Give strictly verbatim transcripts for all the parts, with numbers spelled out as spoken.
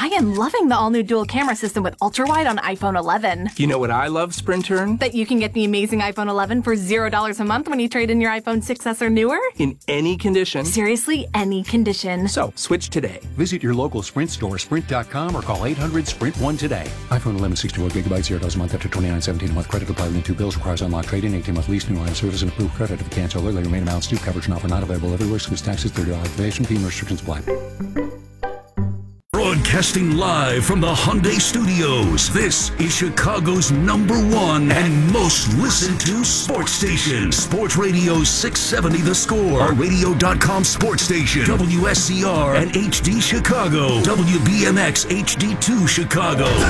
I am loving the all-new dual camera system with ultra-wide on iPhone eleven. You know what I love, Sprintern? That you can get the amazing iPhone eleven for zero dollars a month when you trade in your iPhone six S or newer? In any condition. Seriously, any condition. So, switch today. Visit your local Sprint store, sprint dot com, or call eight hundred sprint one today. iPhone eleven sixty-four gigabytes, zero dollars a month after twenty-nine seventeen a month. Credit applied within two bills. Requires unlocked trade-in, eighteen month lease, new line of service, and approved credit. If you cancel early, remain amounts due. Coverage and offer not available everywhere. Excludes taxes, thirty dollars activation fee, and restrictions apply. Broadcasting live from the Hyundai Studios, this is Chicago's number one and most listened to sports station. Sports Radio six seventy The Score, our radio dot com sports station, W S C R and H D Chicago, W B M X H D two Chicago. The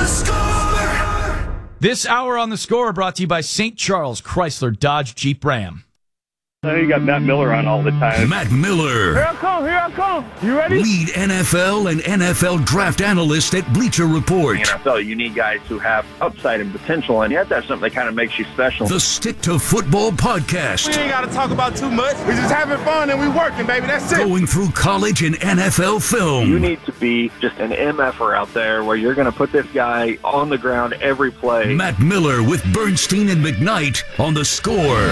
Score! This hour on The Score brought to you by Saint Charles Chrysler Dodge Jeep Ram. Oh, you got Matt Miller on all the time. Matt Miller. Here I come, here I come. You ready? Lead N F L and N F L draft analyst at Bleacher Report. In N F L, you need guys who have upside and potential, and you have to have something that kind of makes you special. The Stick to Football podcast. We ain't got to talk about too much. We just having fun and we working, baby. That's it. Going through college and N F L film. You need to be just an M F-er out there where you're going to put this guy on the ground every play. Matt Miller with Bernstein and McKnight on The Score.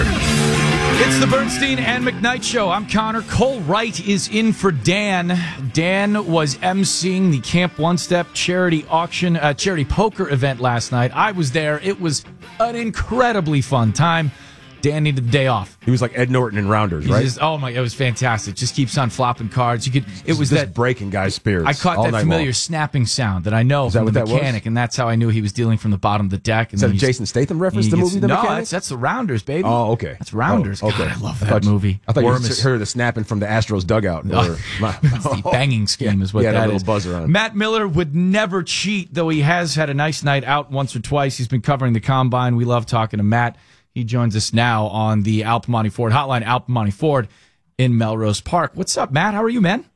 It's the Bernstein and McKnight Show. I'm Connor. Cole Wright is in for Dan. Dan was emceeing the Camp One Step charity auction, uh, charity poker event last night. I was there. It was an incredibly fun time. Dan needed the day off. He was like Ed Norton in Rounders, right? Just, oh my, it was fantastic. Just keeps on flopping cards. You could. It was just that breaking guys' spirits. I caught that familiar long. snapping sound that I know Is from that the what that mechanic, was? and that's how I knew he was dealing from the bottom of the deck. And Is that a he's- Jason Statham reference? he The gets- movie, The no, Mechanic? that's that's the Rounders, baby. Oh, okay. That's Rounders. Oh, okay. God, I love I that thought you- movie. I thought Worm you is- heard the snapping from the Astros dugout. No, Or, that's the banging scheme is what he had that a little is. buzzer on it. Matt Miller would never cheat, though he has had a nice night out once or twice. He's been covering the Combine. We love talking to Matt. He joins us now on the Al Piemonte Ford hotline, Al Piemonte Ford in Melrose Park. What's up, Matt? How are you, man?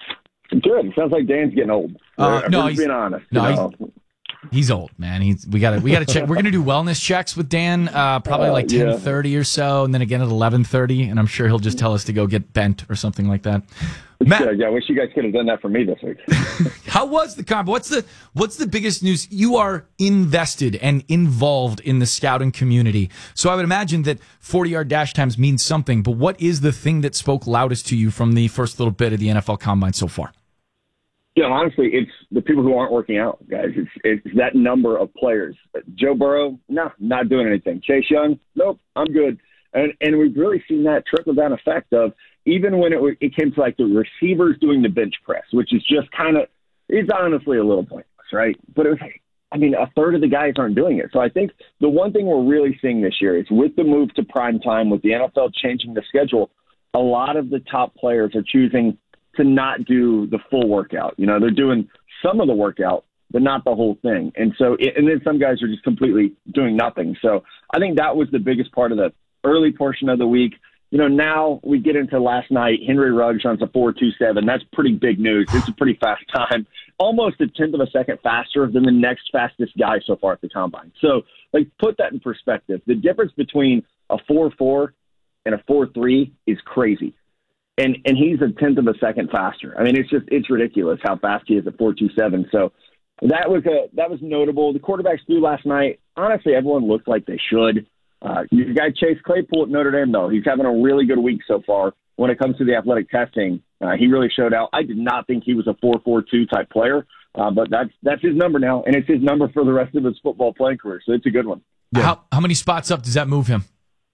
Good. Sounds like Dan's getting old. Uh, I'm no, just he's- being honest. no, you know? He's old, man. He's we got to we got to check. We're gonna do wellness checks with Dan, uh, probably Uh, like yeah. ten thirty or so, and then again at eleven thirty. And I'm sure he'll just tell us to go get bent or something like that. Matt, Yeah, yeah, I wish you guys could have done that for me this week. how was the combo? What's the what's the biggest news? You are invested and involved in the scouting community, so I would imagine that forty yard dash times means something. But what is the thing that spoke loudest to you from the first little bit of the N F L Combine so far? Yeah, honestly, it's the people who aren't working out, guys. It's it's that number of players. Joe Burrow, no, not doing anything. Chase Young, nope, I'm good. And and we've really seen that trickle down effect of even when it it came to like the receivers doing the bench press, which is just kind of it's honestly a little pointless, right? But it was like, I mean, a third of the guys aren't doing it. So I think the one thing we're really seeing this year is with the move to prime time, with the N F L changing the schedule, a lot of the top players are choosing to not do the full workout. You know, they're doing some of the workout, but not the whole thing. And so, and then some guys are just completely doing nothing. So I think that was the biggest part of the early portion of the week. You know, now we get into last night, Henry Ruggs runs a four two seven. That's pretty big news. It's a pretty fast time, almost a tenth of a second faster than the next fastest guy so far at the Combine. So, like, put that in perspective. The difference between a four four and a four three is crazy. And and he's a tenth of a second faster. I mean, it's just it's ridiculous how fast he is at four two seven. So that was a that was notable. The quarterbacks threw last night. Honestly, everyone looked like they should. Uh, you got Chase Claypool at Notre Dame, though. He's having a really good week so far when it comes to the athletic testing. Uh, he really showed out. I did not think he was a four four two type player, uh, but that's that's his number now, and it's his number for the rest of his football playing career. So it's a good one. Yeah. How how many spots up does that move him?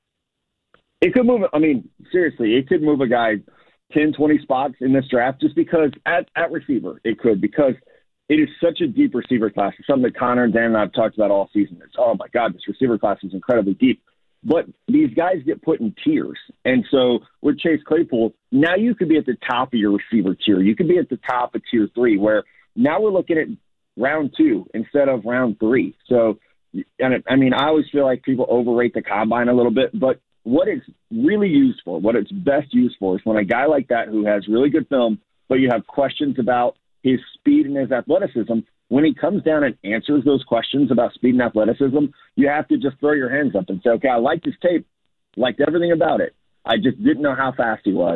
It could move, I mean, seriously, it could move a guy ten, twenty spots in this draft just because at, at receiver it could, because it is such a deep receiver class. It's something that Connor and Dan and I have talked about all season. It's, oh, my God, this receiver class is incredibly deep. But these guys get put in tiers. And so with Chase Claypool, now you could be at the top of your receiver tier. You could be at the top of tier three, where now we're looking at round two instead of round three. So, and it, I mean, I always feel like people overrate the Combine a little bit, but what it's really used for, what it's best used for, is when a guy like that who has really good film, but you have questions about his speed and his athleticism, when he comes down and answers those questions about speed and athleticism, you have to just throw your hands up and say, okay, I liked his tape, liked everything about it. I just didn't know how fast he was.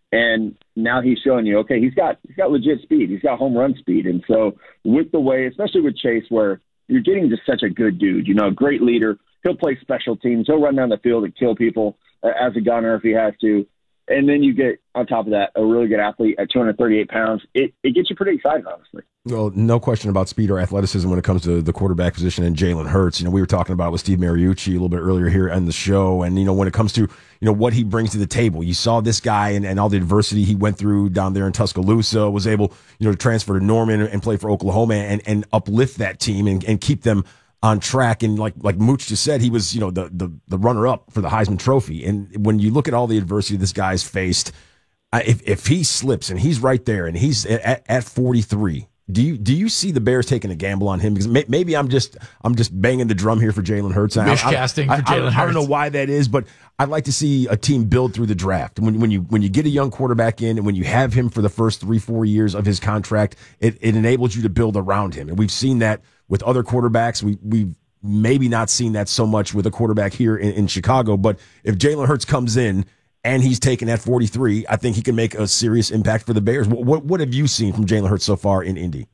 And now he's showing you, okay, he's got he's got legit speed. He's got home run speed. And so with the way, especially with Chase, where you're getting just such a good dude, you know, a great leader. He'll play special teams. He'll run down the field and kill people uh, as a gunner if he has to. And then you get, on top of that, a really good athlete at two hundred thirty-eight pounds. It it gets you pretty excited, honestly. Well, no question about speed or athleticism when it comes to the quarterback position and Jalen Hurts. You know, we were talking about it with Steve Mariucci a little bit earlier here on the show. And, you know, when it comes to, you know, what he brings to the table, you saw this guy and, and all the adversity he went through down there in Tuscaloosa, was able, you know, to transfer to Norman and play for Oklahoma and, and uplift that team and, and keep them on track. And like like Mooch just said, he was, you know, the, the, the runner-up for the Heisman Trophy. And when you look at all the adversity this guy's faced, uh, if if he slips and he's right there and he's at, at forty-three, do you do you see the Bears taking a gamble on him? Because may, maybe I'm just I'm just banging the drum here for Jalen Hurts. Wishcasting for Jalen Hurts. I don't know why that is, but I'd like to see a team build through the draft. When when you when you get a young quarterback in and when you have him for the first three four years of his contract, it, it enables you to build around him. And we've seen that with other quarterbacks. We we've maybe not seen that so much with a quarterback here in, in Chicago. But if Jalen Hurts comes in and he's taken at forty-three, I think he can make a serious impact for the Bears. What what, what have you seen from Jalen Hurts so far in Indy?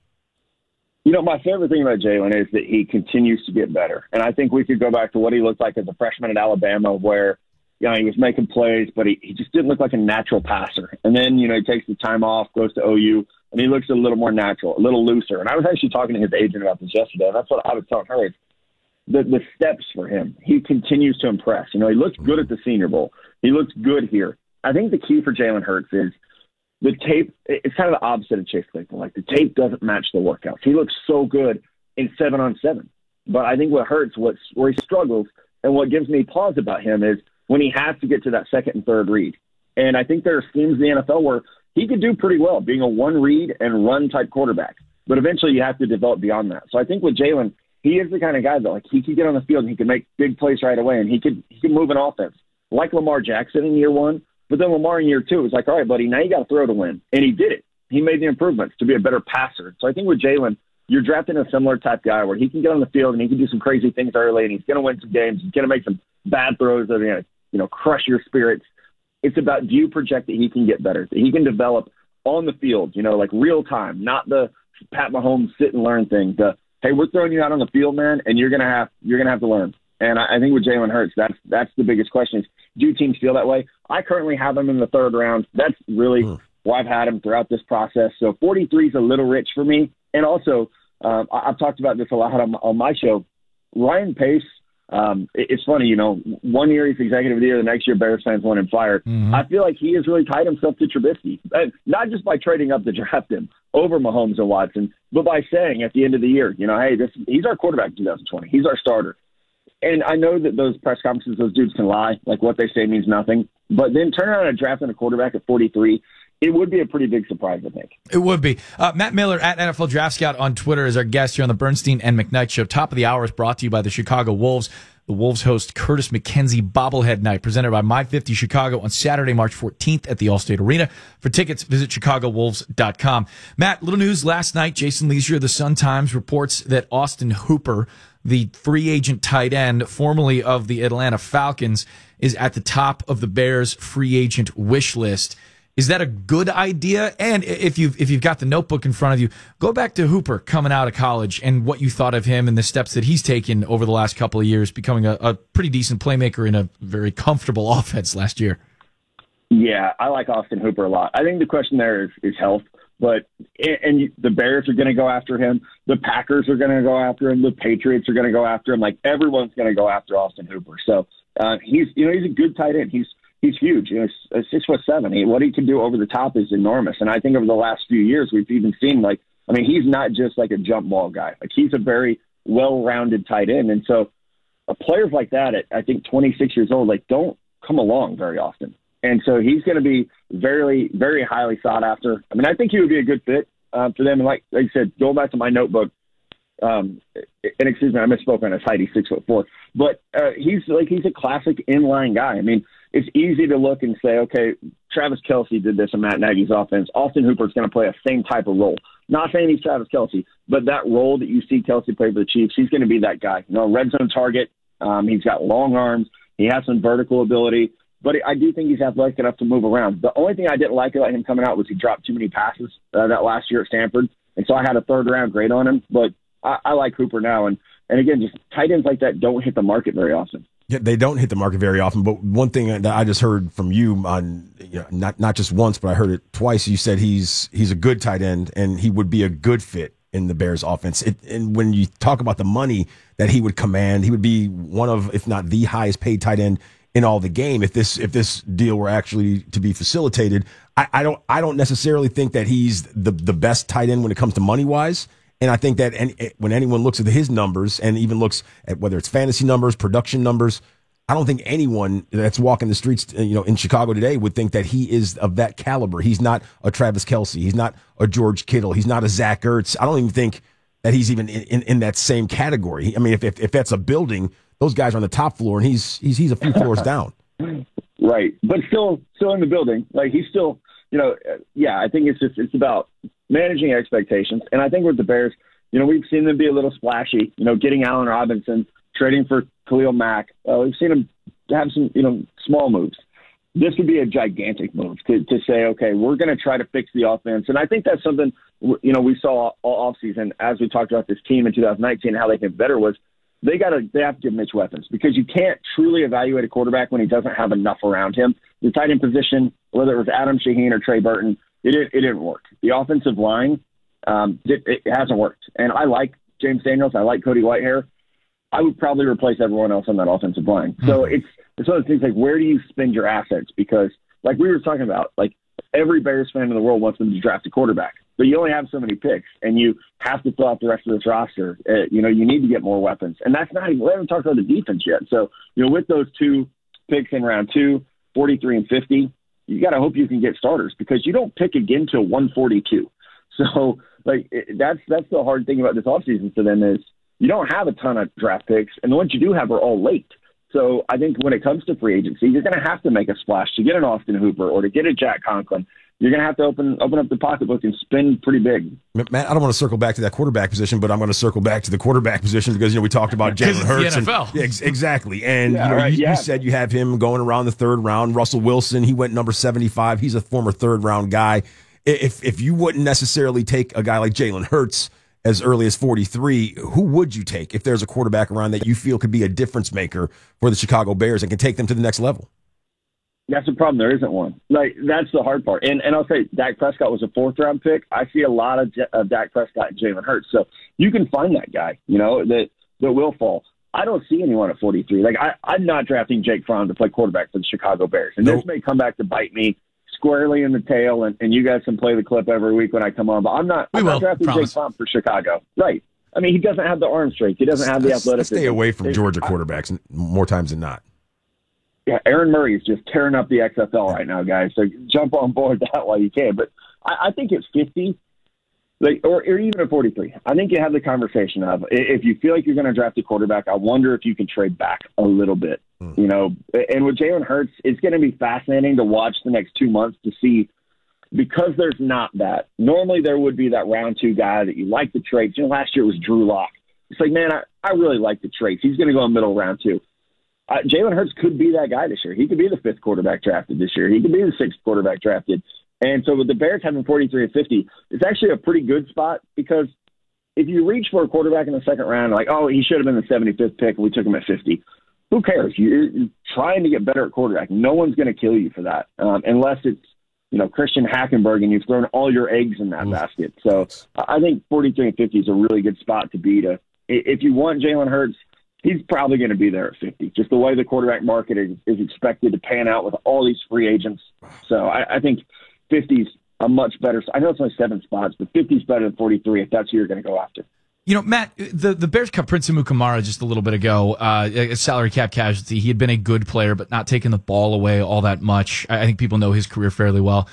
You know, my favorite thing about Jalen is that he continues to get better. And I think we could go back to what he looked like as a freshman at Alabama, where, you know, he was making plays, but he, he just didn't look like a natural passer. And then, you know, he takes the time off, goes to O U, and he looks a little more natural, a little looser. And I was actually talking to his agent about this yesterday, and that's what I was telling her. It's the, the steps for him. He continues to impress. You know, he looked good at the Senior Bowl. He looks good here. I think the key for Jalen Hurts is the tape. It's kind of the opposite of Chase Claypool. Like, the tape doesn't match the workouts. He looks so good in seven on seven. But I think what hurts, what's, where he struggles, and what gives me pause about him is when he has to get to that second and third read. And I think there are schemes in the N F L where he could do pretty well being a one read and run type quarterback. But eventually you have to develop beyond that. So I think with Jalen, he is the kind of guy that, like, he could get on the field and he could make big plays right away, and he could he could move an offense like Lamar Jackson in year one. But then Lamar in year two was like, all right, buddy, now you got to throw to win. And he did it. He made the improvements to be a better passer. So I think with Jalen, you're drafting a similar type guy where he can get on the field and he can do some crazy things early, and he's going to win some games. He's going to make some bad throws that are going to, you know, crush your spirits. It's about, do you project that he can get better, that he can develop on the field, you know, like real time, not the Pat Mahomes sit and learn thing. The, hey, we're throwing you out on the field, man, and you're gonna have you're gonna have to learn. And I, I think with Jalen Hurts, that's that's the biggest question: is do teams feel that way? I currently have him in the third round. That's really mm. why I've had him throughout this process. So forty-three is a little rich for me. And also, um, I, I've talked about this a lot on, on my show. Ryan Pace. Um, it, it's funny, you know, one year he's executive of the year, the next year Bears fans want him fired. Mm-hmm. I feel like he has really tied himself to Trubisky, and not just by trading up to draft him over Mahomes and Watson, but by saying at the end of the year, you know, hey, this he's our quarterback in twenty twenty. He's our starter. And I know that those press conferences, those dudes can lie. Like, what they say means nothing. But then turn around and drafting a quarterback at forty-three, it would be a pretty big surprise, I think. It would be. Uh, Matt Miller at N F L Draft Scout on Twitter is our guest here on the Bernstein and McKnight Show. Top of the hour is brought to you by the Chicago Wolves. The Wolves host Curtis McKenzie Bobblehead Night, presented by My fifty Chicago on Saturday, March fourteenth at the Allstate Arena. For tickets, visit chicago wolves dot com. Matt, little news last night. Jason Leisure of the Sun-Times reports that Austin Hooper, the free agent tight end, formerly of the Atlanta Falcons, is at the top of the Bears free agent wish list. Is that a good idea? And if you've, if you've got the notebook in front of you, go back to Hooper coming out of college and what you thought of him and the steps that he's taken over the last couple of years, becoming a, a pretty decent playmaker in a very comfortable offense last year. Yeah, I like Austin Hooper a lot. I think the question there is, is health. But and the Bears are going to go after him. The Packers are going to go after him. The Patriots are going to go after him. Like, everyone's going to go after Austin Hooper. So uh, he's you know he's a good tight end. He's He's huge. You know, six foot seven. He, what he can do over the top is enormous. And I think over the last few years, we've even seen, like, I mean, he's not just like a jump ball guy. Like, he's a very well-rounded tight end. And so uh, players like that at, I think, twenty-six years old, like, don't come along very often. And so he's going to be very, very highly sought after. I mean, I think he would be a good fit uh, for them. And like, like I said, going back to my notebook, um, and excuse me, I misspoke on his height. He's six foot four. But uh, he's like he's a classic inline guy. I mean, it's easy to look and say, okay, Travis Kelce did this in Matt Nagy's offense. Austin Hooper's going to play a same type of role. Not saying he's Travis Kelce, but that role that you see Kelce play for the Chiefs, he's going to be that guy. You know, red zone target. Um, he's got long arms. He has some vertical ability. but I do think he's athletic enough to move around. The only thing I didn't like about him coming out was he dropped too many passes uh, that last year at Stanford, and so I had a third-round grade on him. But I, I like Hooper now, and, and again, just tight ends like that don't hit the market very often. Yeah, they don't hit the market very often, but one thing that I just heard from you on, you know, not not just once, but I heard it twice. You said he's he's a good tight end, and he would be a good fit in the Bears offense. It, and when you talk about the money that he would command, he would be one of, if not the highest paid tight end in all the game. If this if this deal were actually to be facilitated, I, I don't I don't necessarily think that he's the the best tight end when it comes to money wise. And I think that any, when anyone looks at his numbers and even looks at whether it's fantasy numbers, production numbers, I don't think anyone that's walking the streets, you know, in Chicago today would think that he is of that caliber. He's not a Travis Kelce. He's not a George Kittle. He's not a Zach Ertz. I don't even think that he's even in, in, in that same category. I mean, if, if if that's a building, those guys are on the top floor, and he's he's he's a few floors down. Right, but still still in the building. Like he's still, you know, yeah. I think it's just it's about managing expectations, and I think with the Bears, you know, we've seen them be a little splashy. You know, getting Allen Robinson, trading for Khalil Mack. Uh, we've seen them have some, you know, small moves. This would be a gigantic move to, to say, okay, we're going to try to fix the offense. And I think that's something, you know, we saw all offseason as we talked about this team in two thousand nineteen, how they get better was they got to they have to give Mitch weapons because you can't truly evaluate a quarterback when he doesn't have enough around him. The tight end position, whether it was Adam Shaheen or Trey Burton, it, it, it didn't work. The offensive line, um, it, it hasn't worked. And I like James Daniels. I like Cody Whitehair. I would probably replace everyone else on that offensive line. Mm-hmm. So it's it's one of the things like, where do you spend your assets? Because like we were talking about, like every Bears fan in the world wants them to draft a quarterback, but you only have so many picks, and you have to fill out the rest of this roster. Uh, you know, you need to get more weapons, and that's not even, we haven't talked about the defense yet. So you know, with those two picks in round two, forty-three and fifty, you got to hope you can get starters because you don't pick again till one forty-two. So like it, that's that's the hard thing about this offseason for them is you don't have a ton of draft picks, and the ones you do have are all late. So I think when it comes to free agency, you're going to have to make a splash to get an Austin Hooper or to get a Jack Conklin. You're going to have to open open up the pocketbook and spend pretty big. Matt, I don't want to circle back to that quarterback position, but I'm going to circle back to the quarterback position because, you know, we talked about Jalen Hurts. The N F L. And, yeah, ex- exactly. And yeah, you, know, right, you, yeah. you said you have him going around the third round. Russell Wilson, he went number seventy-five. He's a former third round guy. If, if you wouldn't necessarily take a guy like Jalen Hurts as early as forty-three, who would you take if there's a quarterback around that you feel could be a difference maker for the Chicago Bears and can take them to the next level? That's the problem. There isn't one. Like that's the hard part. And and I'll say Dak Prescott was a fourth round pick. I see a lot of, of Dak Prescott and Jalen Hurts. So you can find that guy, you know, that, that will fall. I don't see anyone at forty-three. Like I, I'm not drafting Jake Fromm to play quarterback for the Chicago Bears. And nope. This may come back to bite me squarely in the tail, and, and you guys can play the clip every week when I come on. But I'm not, I'm not drafting Jake Fromm for Chicago. Right. I mean, he doesn't have the arm strength. He doesn't have the athleticism. Stay away from Georgia quarterbacks more times than not. Yeah, Aaron Murray is just tearing up the X F L right now, guys. So jump on board that while you can. But I, I think it's fifty, like, or, or even at forty-three. I think you have the conversation of if you feel like you're going to draft a quarterback, I wonder if you can trade back a little bit. Mm. You know, and with Jalen Hurts, it's going to be fascinating to watch the next two months to see because there's not that. Normally there would be that round two guy that you like the traits. You know, last year it was Drew Lock. It's like, man, I, I really like the traits. He's going to go in middle round two. Uh, Jalen Hurts could be that guy this year. He could be the fifth quarterback drafted this year. He could be the sixth quarterback drafted. And so with the Bears having forty-three and fifty, it's actually a pretty good spot because if you reach for a quarterback in the second round, like, oh, he should have been the seventy-fifth pick and we took him at fifty. Who cares? You're, you're trying to get better at quarterback. No one's going to kill you for that um, unless it's, you know, Christian Hackenberg and you've thrown all your eggs in that Oof. basket. So I think forty-three and fifty is a really good spot to be to. If you want Jalen Hurts, he's probably going to be there at fifty, just the way the quarterback market is, is expected to pan out with all these free agents. So I, I think fifty's a much better – I know it's only seven spots, but fifty's better than forty-three if that's who you're going to go after. You know, Matt, the, the Bears cut Prince Amukamara just a little bit ago, uh, a salary cap casualty. He had been a good player, but not taking the ball away all that much. I think people know his career fairly well.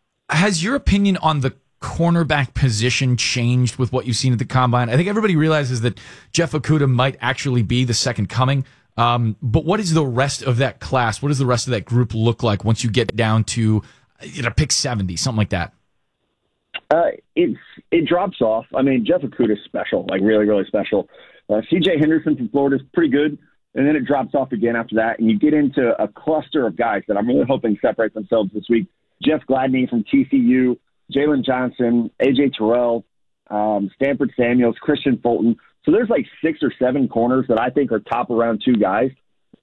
Has your opinion on the cornerback position changed with what you've seen at the Combine? I think everybody realizes that Jeff Okudah might actually be the second coming. Um, but what is the rest of that class? What does the rest of that group look like once you get down to, you know, pick seventy, something like that? Uh, it's it drops off. I mean, Jeff Okudah is special, like really, really special. Uh, C J Henderson from Florida is pretty good. and then it drops off again after that. And you get into a cluster of guys that I'm really hoping separate themselves this week. Jeff Gladney from T C U, Jalen Johnson, A J Terrell, um, Stanford Samuels, Christian Fulton. So there's like six or seven corners that I think are top around two guys.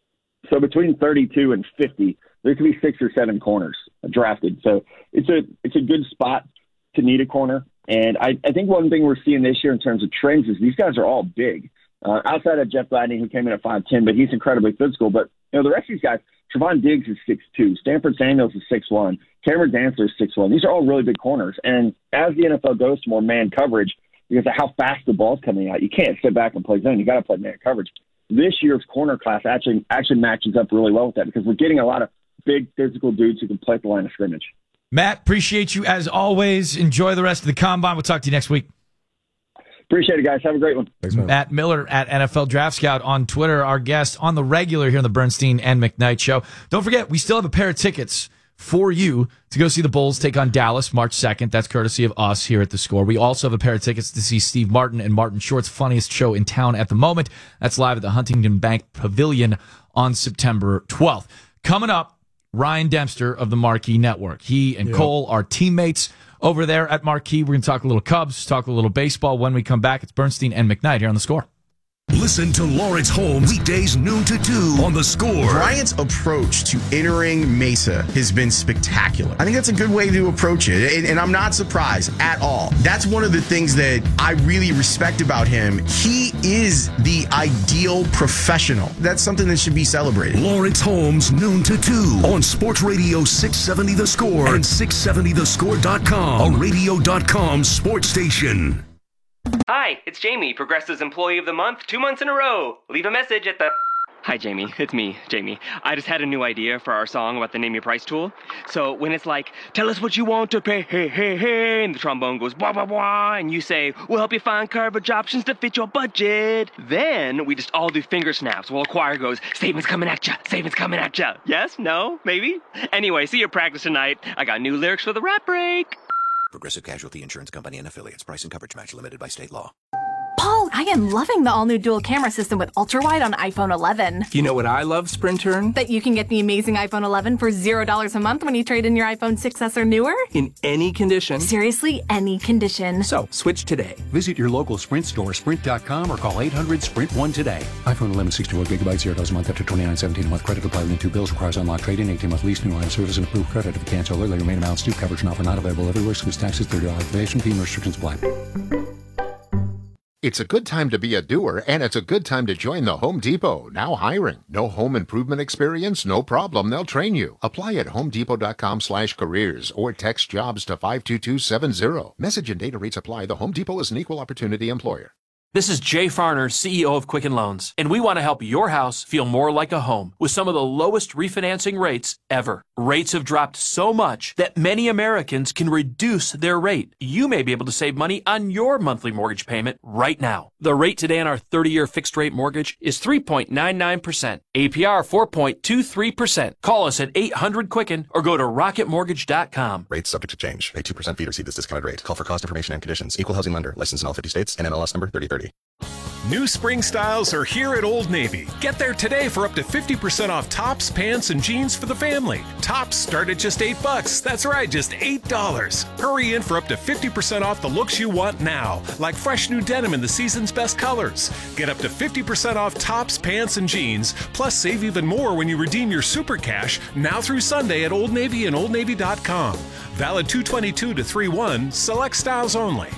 So between thirty-two and fifty, there could be six or seven corners drafted. So it's a it's a good spot to need a corner. And I, I think one thing we're seeing this year in terms of trends is these guys are all big. Uh, outside of Jeff Gladney, who came in at five ten, but he's incredibly physical. But, you know, the rest of these guys, Trevon Diggs is six two, Stanford Samuels is six one, Cameron Dantzler is six one. These are all really big corners. And as the N F L goes to more man coverage, because of how fast the ball's coming out, you can't sit back and play zone. You got to play man coverage. This year's corner class actually actually matches up really well with that because we're getting a lot of big physical dudes who can play at the line of scrimmage. Matt, appreciate you as always. Enjoy the rest of the combine. We'll talk to you next week. Appreciate it, guys. Have a great one. Thanks, man. Matt Miller at N F L Draft Scout on Twitter, our guest on the regular here on the Bernstein and McKnight Show. Don't forget, we still have a pair of tickets for you to go see the Bulls take on Dallas March second. That's courtesy of us here at The Score. We also have a pair of tickets to see Steve Martin and Martin Short's funniest show in town at the moment. That's live at the Huntington Bank Pavilion on September twelfth. Coming up, Ryan Dempster of the Marquee Network. He and yep. Cole are teammates over there at Marquee. We're going to talk a little Cubs, talk a little baseball. When we come back, it's Bernstein and McKnight here on The Score. Listen to Lawrence Holmes weekdays noon to two on The Score. Bryant's approach to entering Mesa has been spectacular. I think that's a good way to approach it, and, and I'm not surprised at all. That's one of the things that I really respect about him. He is the ideal professional. That's something that should be celebrated. Lawrence Holmes, noon to two on Sports Radio six seventy The Score and six seventy the score dot com, a radio dot com sports station. Hi, it's Jamie, Progressive's Employee of the Month, two months in a row. Leave a message at the... Hi, Jamie. It's me, Jamie. I just had a new idea for our song about the Name Your Price tool. So when it's like, tell us what you want to pay, hey, hey, hey, and the trombone goes, blah, blah, blah, and you say, we'll help you find coverage options to fit your budget. Then we just all do finger snaps while a choir goes, savings coming at ya, savings coming at ya. Yes? No? Maybe? Anyway, see your practice tonight. I got new lyrics for the rap break. Progressive Casualty Insurance Company and Affiliates. Price and coverage match limited by state law. Paul, I am loving the all-new dual camera system with ultra-wide on iPhone eleven. You know what I love, Sprintern? That you can get the amazing iPhone eleven for zero dollars a month when you trade in your iPhone six S or newer? In any condition. Seriously, any condition. So, switch today. Visit your local Sprint store, sprint dot com, or call eight hundred sprint one today. iPhone eleven sixty-four gigabytes, zero dollars a month after twenty-nine seventeen a month. Credit applied within two bills. Requires unlocked trade-in, eighteen month lease, new line of service, and approved credit. If you cancel early, remain amounts due. Coverage and offer not available everywhere. Excludes taxes, thirty dollars activation fee, and restrictions apply. It's a good time to be a doer, and it's a good time to join the Home Depot. Now hiring. No home improvement experience? No problem. They'll train you. Apply at homedepot.com slash careers or text jobs to five two two seven zero. Message and data rates apply. The Home Depot is an equal opportunity employer. This is Jay Farner, C E O of Quicken Loans, and we want to help your house feel more like a home with some of the lowest refinancing rates ever. Rates have dropped so much that many Americans can reduce their rate. You may be able to save money on your monthly mortgage payment right now. The rate today on our thirty-year fixed-rate mortgage is three point nine nine percent. A P R four point two three percent. Call us at eight hundred Quicken or go to rocket mortgage dot com. Rates subject to change. Pay two percent fee to receive this discounted rate. Call for cost information and conditions. Equal housing lender. Licensed in all fifty states and N M L S number thirty thirty. New spring styles are here at Old Navy. Get there today for up to fifty percent off tops, pants, and jeans for the family. Tops start at just eight bucks. That's right, just eight dollars. Hurry in for up to fifty percent off the looks you want now, like fresh new denim in the season's best colors. Get up to fifty percent off tops, pants, and jeans, plus save even more when you redeem your Super Cash now through Sunday at Old Navy and old navy dot com. Valid two twenty-two to three one, select styles only.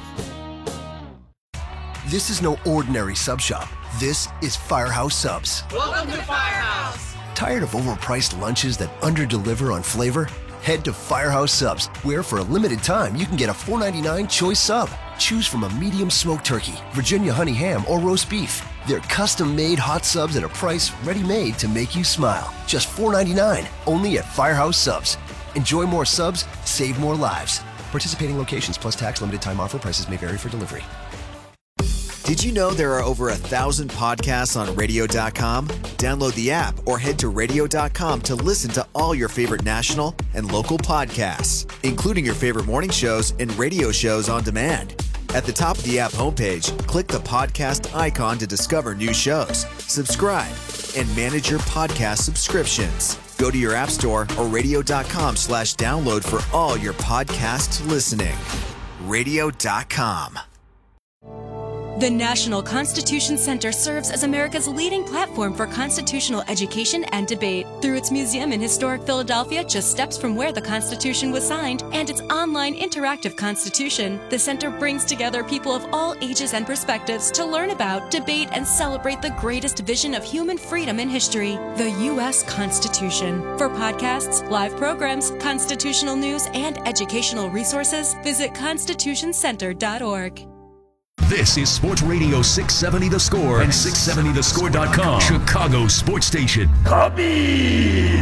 This is no ordinary sub shop. This is Firehouse Subs. Welcome to Firehouse. Tired of overpriced lunches that underdeliver on flavor? Head to Firehouse Subs, where for a limited time you can get a four ninety-nine choice sub. Choose from a medium smoked turkey, Virginia honey ham, or roast beef. They're custom-made hot subs at a price ready-made to make you smile. Just four ninety-nine, only at Firehouse Subs. Enjoy more subs, save more lives. Participating locations plus tax, limited time offer. Prices may vary for delivery. Did you know there are over a thousand podcasts on radio dot com? Download the app or head to radio dot com to listen to all your favorite national and local podcasts, including your favorite morning shows and radio shows on demand. At the top of the app homepage, click the podcast icon to discover new shows, subscribe, and manage your podcast subscriptions. Go to your app store or radio.com slash download for all your podcast listening. radio dot com. The National Constitution Center serves as America's leading platform for constitutional education and debate. Through its museum in historic Philadelphia, just steps from where the Constitution was signed, and its online interactive Constitution, the center brings together people of all ages and perspectives to learn about, debate, and celebrate the greatest vision of human freedom in history, the U S Constitution. For podcasts, live programs, constitutional news, and educational resources, visit constitution center dot org. This is Sports Radio six seventy The Score and six seventy the score dot com, Chicago's sports station. Cubbies!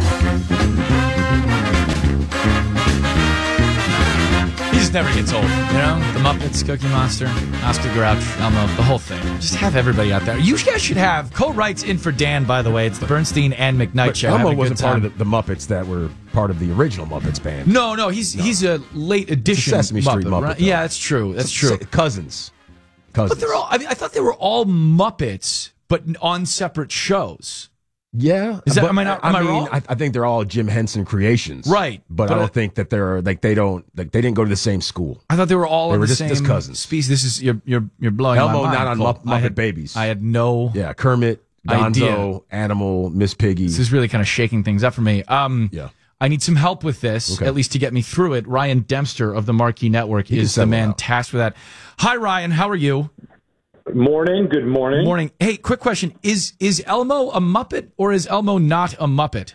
He just never gets old, you know? The Muppets, Cookie Monster, Oscar Grouch, Elmo, the whole thing. Just have everybody out there. You guys should have, Cole writes in for Dan, by the way. It's the Bernstein and McKnight But show. Elmo Having a good wasn't part time. of the, the Muppets that were part of the original Muppets band. No, no, he's he's a late edition Sesame Street Muppet, Muppet, right? though. Yeah, that's true. That's true. Cousins. Cousins. But they're all. I mean, I thought they were all Muppets, but on separate shows. Yeah, Is that? but, am I not? Am I, mean, wrong? I, I think they're all Jim Henson creations, Right, But, but I don't I- think that they're like they don't like they didn't go to the same school. I thought they were all They in were the just- same just cousins. species. This is you're you're you're blowing Elmo my mind. not on Cole. Mupp- I Muppet had- Babies. I had no Yeah, Kermit, Gonzo, idea. Animal, Miss Piggy. This is really kind of shaking things up for me. Um, yeah. I need some help with this, Okay. at least to get me through it. Ryan Dempster of the Marquee Network He can is the settle man out. tasked with that. Hi, Ryan. How are you? Morning. Good morning. Morning. Hey, quick question: Is is Elmo a Muppet or is Elmo not a Muppet?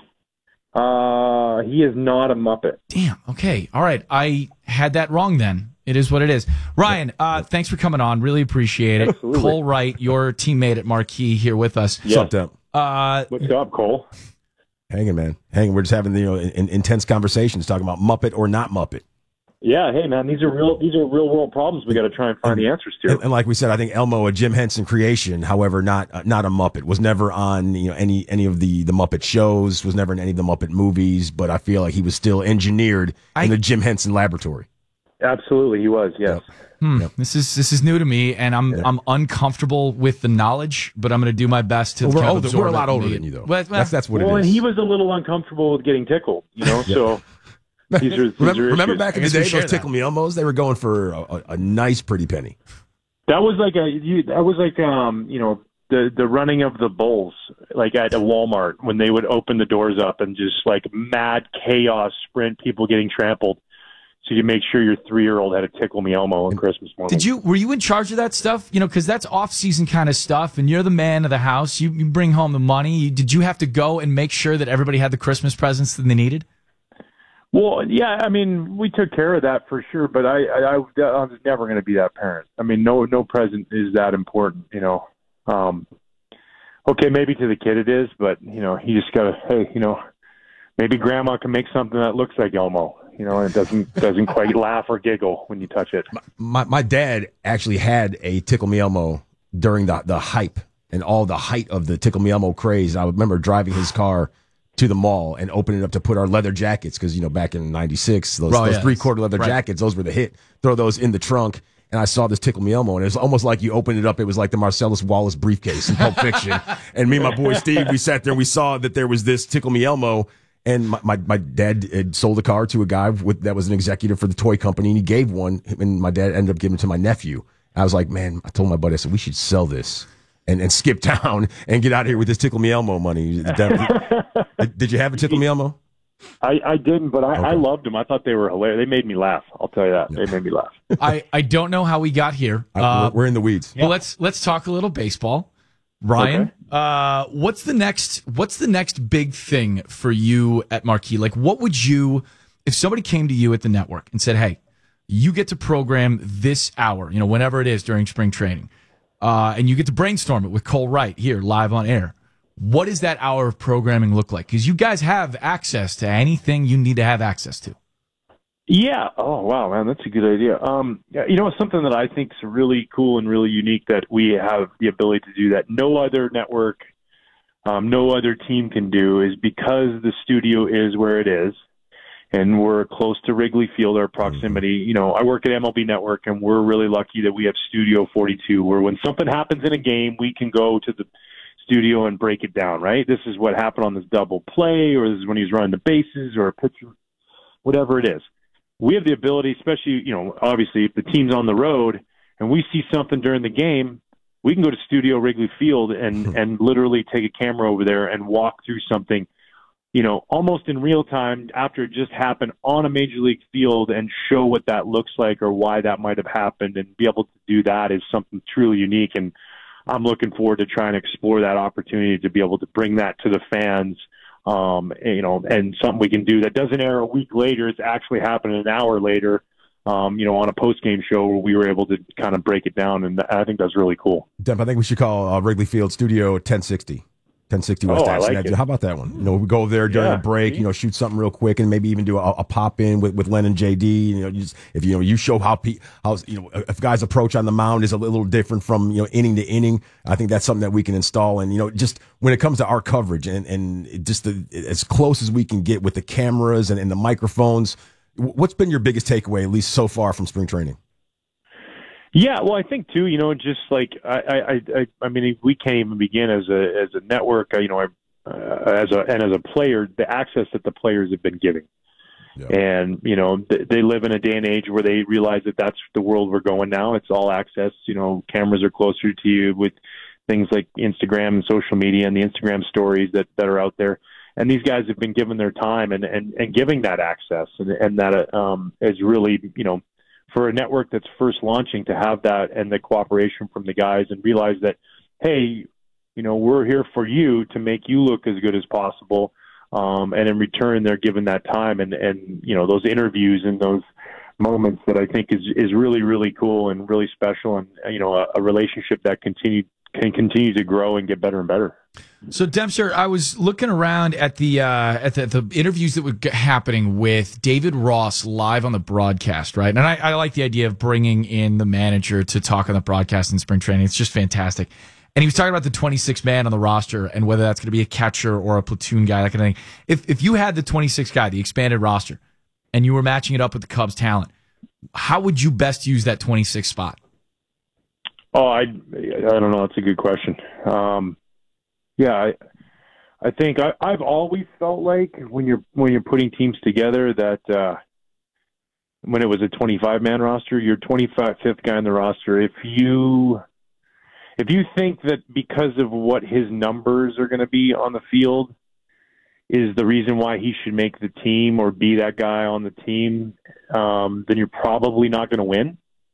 Uh, he is not a Muppet. Damn. Okay. All right. I had that wrong then. It is what it is. Ryan, uh, thanks for coming on. Really appreciate it. Absolutely. Cole Wright, your teammate at Marquee, here with us. What's up, Dem? Uh, What's up, Cole? Hanging, man. Hanging. We're just having you know in, intense conversations talking about Muppet or not Muppet. Yeah. Hey, man. These are real. These are real world problems. We got to try and find the answers to. And, and like we said, I think Elmo, a Jim Henson creation, however, not uh, not a Muppet, was never on you know any any of the the Muppet shows, was never in any of the Muppet movies. But I feel like he was still engineered I- in the Jim Henson laboratory. Absolutely, he was. Yes. Hmm. This is this is new to me, and I'm I'm uncomfortable with the knowledge, but I'm going to do my best to. Well, we're kind of older- absorb we're a lot it and older be- than you, though. Well, That's that's what well, it and is. he was a little uncomfortable with getting tickled. You know, so. These are, these remember, are remember issues. back in I the guess we day, share those that. Tickle Me Elmos, they were going for a, a, a nice pretty penny. That was like a. You, that was like um. You know. The, the running of the bulls, like at a Walmart, when they would open the doors up and just like mad chaos sprint, people getting trampled. So you make sure your three-year-old had a Tickle Me Elmo on Christmas morning. Did you were you in charge of that stuff? You know, because that's off-season kind of stuff, and you're the man of the house. You, you bring home the money. You, did you have to go and make sure that everybody had the Christmas presents that they needed? Well, yeah, I mean, we took care of that for sure, but I, I, I, I was never going to be that parent. I mean, no, no present is that important, you know. Um, okay, maybe to the kid it is, but you know, you just gotta, hey, you know, maybe grandma can make something that looks like Elmo, you know, and it doesn't doesn't quite laugh or giggle when you touch it. My my dad actually had a Tickle Me Elmo during the the hype and all the height of the Tickle Me Elmo craze. I remember driving his car to the mall and opening it up to put our leather jackets because you know back in ninety-six those, Oh, those yeah. three quarter leather Right. jackets, those were the hit. Throw those in the trunk. And I saw this Tickle Me Elmo, and it was almost like you opened it up. It was like the Marcellus Wallace briefcase in Pulp Fiction. And me and my boy Steve, we sat there and we saw that there was this Tickle Me Elmo. And my, my, my dad had sold a car to a guy with, that was an executive for the toy company, and he gave one. And my dad ended up giving it to my nephew. I was like, man, I told my buddy, I said, we should sell this and, and skip town and get out of here with this Tickle Me Elmo money. Did, did you have a Tickle Me Elmo? I, I didn't, but I, Okay. I loved them. I thought they were hilarious. They made me laugh. I'll tell you that. They made me laugh. I, I don't know how we got here. Uh, Uh, we're, we're in the weeds. Well, let's let's talk a little baseball. Ryan, uh, what's the next what's the next big thing for you at Marquee? Like, what would you, if somebody came to you at the network and said, "Hey, you get to program this hour, you know, whenever it is during spring training, uh, and you get to brainstorm it with Cole Wright here live on air." What does that hour of programming look like? Because you guys have access to anything you need to have access to. Yeah. Oh, wow, man, that's a good idea. Um, yeah, you know, something that I think is really cool and really unique that we have the ability to do that no other network, um, no other team can do is because the studio is where it is, and we're close to Wrigley Field, our proximity. You know, I work at M L B Network, and we're really lucky that we have Studio forty-two, where when something happens in a game, we can go to the studio and break it down, right? This is what happened on this double play, or this is when he's running the bases, or a pitcher, whatever it is. We have the ability, especially, you know, obviously if the team's on the road and we see something during the game, we can go to Studio Wrigley Field and, and literally take a camera over there and walk through something, you know, almost in real time after it just happened on a major league field and show what that looks like or why that might have happened, and be able to do that is something truly unique. And I'm looking forward to trying to explore that opportunity to be able to bring that to the fans. Um, and, you know, and something we can do that doesn't air a week later. It's actually happening an hour later, um, you know, on a post-game show where we were able to kind of break it down. And I think that's really cool. Demp, I think we should call uh, Wrigley Field Studio ten sixty. ten sixty West Oh, I like it. How about that one? You know, we go there during Yeah. a break, you know, shoot something real quick, and maybe even do a, a pop in with, with Len and J D. You know, you just, if you know, you show how pe- how you know if guys' approach on the mound is a little different from, you know, inning to inning. I think that's something that we can install. And you know, just when it comes to our coverage and and it just the, as close as we can get with the cameras and, and the microphones. What's been your biggest takeaway, at least so far, from spring training? Yeah, well, I think too, you know, just like I, I, I, I mean, we can't even begin as a as a network, you know, uh, as a and as a player, the access that the players have been giving, yeah. and you know, th- they live in a day and age where they realize that that's the world we're going now. It's all access. You know, cameras are closer to you with things like Instagram and social media and the Instagram stories that, that are out there. And these guys have been given their time and, and, and giving that access, and, and that um, is really, you know, for a network that's first launching, to have that and the cooperation from the guys and realize that, hey, you know, we're here for you to make you look as good as possible. Um, and in return, they're given that time and, and, you know, those interviews and those moments that I think is, is really, really cool and really special, and, you know, a, a relationship that continue, can continue to grow and get better and better. So, Dempster, I was looking around at the uh, at the, the interviews that were g- happening with David Ross live on the broadcast, right? And I, I like the idea of bringing in the manager to talk on the broadcast in spring training. It's just fantastic. And he was talking about the twenty-six man on the roster and whether that's going to be a catcher or a platoon guy, that kind of thing. If if you had the twenty-six guy, the expanded roster, and you were matching it up with the Cubs talent, how would you best use that twenty-six spot? Oh, I, I don't know. That's a good question. Um, yeah, I, I think I, I've always felt like when you're when you're putting teams together that uh, when it was a twenty-five man roster, you're twenty-fifth guy on the roster. If you if you think that because of what his numbers are going to be on the field is the reason why he should make the team or be that guy on the team, um, then you're probably not going to win.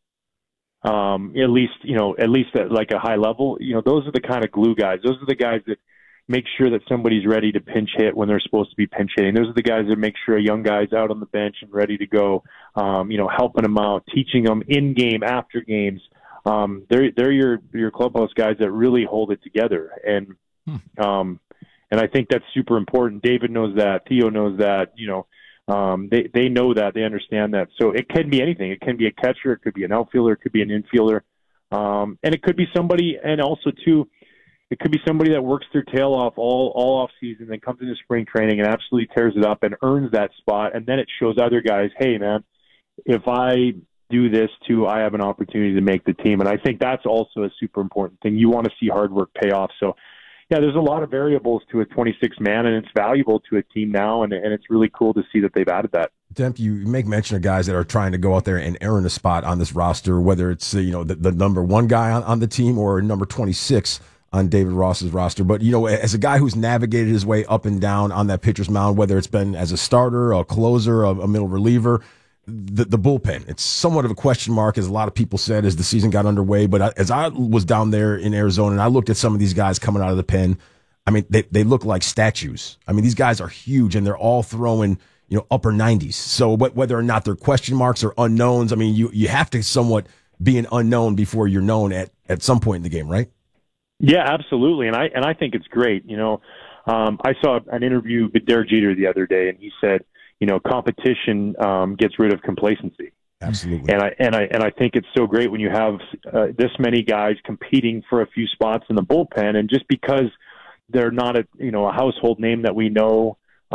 Um, at least, you know, at least at like a high level, you know, those are the kind of glue guys. Those are the guys that make sure that somebody's ready to pinch hit when they're supposed to be pinch hitting. Those are the guys that make sure a young guy's out on the bench and ready to go, um, you know, helping them out, teaching them in game, after games. Um, they're, they're your, your clubhouse guys that really hold it together. And, hmm. um, and I think that's super important. David knows that. Theo knows that, you know, Um, they, they know that, they understand that. So it can be anything. It can be a catcher. It could be an outfielder. It could be an infielder. Um, and it could be somebody, and also too, it could be somebody that works their tail off all, all off season, then comes into spring training and absolutely tears it up and earns that spot. And then it shows other guys, hey man, if I do this too, I have an opportunity to make the team. And I think that's also a super important thing. You want to see hard work pay off. So yeah, there's a lot of variables to a twenty-six man, and it's valuable to a team now, and, and it's really cool to see that they've added that. Demp, you make mention of guys that are trying to go out there and earn a spot on this roster, whether it's uh, you know the, the number one guy on, on the team or number twenty-six on David Ross's roster. But you know, as a guy who's navigated his way up and down on that pitcher's mound, whether it's been as a starter, a closer, a, a middle reliever, the, the bullpen, it's somewhat of a question mark, as a lot of people said as the season got underway. But I, as I was down there in Arizona and I looked at some of these guys coming out of the pen, I mean, they, they look like statues. I mean, these guys are huge and they're all throwing, you know, upper nineties. So whether or not they're question marks or unknowns, I mean, you, you have to somewhat be an unknown before you're known at, at some point in the game, right? Yeah, absolutely. And I, and I think it's great. You know, um, I saw an interview with Derek Jeter the other day, and he said, you know, competition um, gets rid of complacency. Absolutely. And I and I and I think it's so great when you have uh, this many guys competing for a few spots in the bullpen, and just because they're not a you know a household name that we know,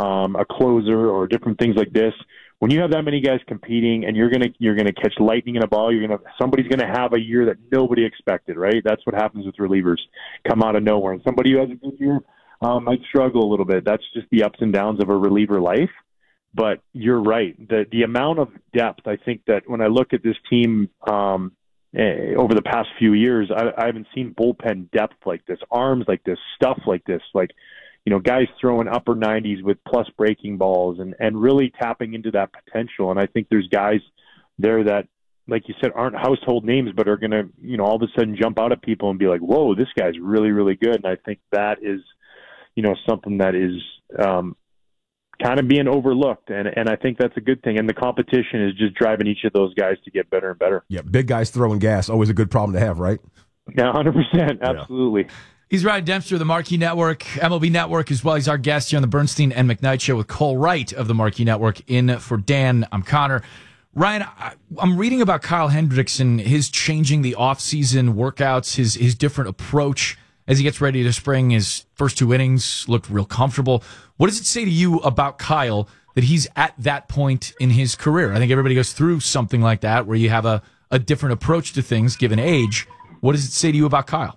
um, a closer or different things like this. When you have that many guys competing and you're gonna you're gonna catch lightning in a ball, you're gonna somebody's gonna have a year that nobody expected, right? That's what happens with relievers, come out of nowhere. And somebody who has a good year um, might struggle a little bit. That's just the ups and downs of a reliever life. But you're right. The the amount of depth, I think that when I look at this team um, eh, over the past few years, I, I haven't seen bullpen depth like this, arms like this, stuff like this, like. You know, guys throwing upper nineties with plus breaking balls and, and really tapping into that potential. And I think there's guys there that, like you said, aren't household names, but are going to, you know, all of a sudden jump out at people and be like, whoa, this guy's really, really good. And I think that is, you know, something that is um, kind of being overlooked. And, and I think that's a good thing. And the competition is just driving each of those guys to get better and better. Yeah, big guys throwing gas, always a good problem to have, right? Yeah, one hundred percent. Absolutely. Yeah. He's Ryan Dempster of the Marquee Network, M L B Network as well. He's our guest here on the Bernstein and McKnight Show with Cole Wright of the Marquee Network in for Dan. I'm Connor. Ryan, I, I'm reading about Kyle Hendrickson, his changing the offseason workouts, his his different approach as he gets ready to spring. His first two innings looked real comfortable. What does it say to you about Kyle that he's at that point in his career? I think everybody goes through something like that where you have a, a different approach to things given age. What does it say to you about Kyle?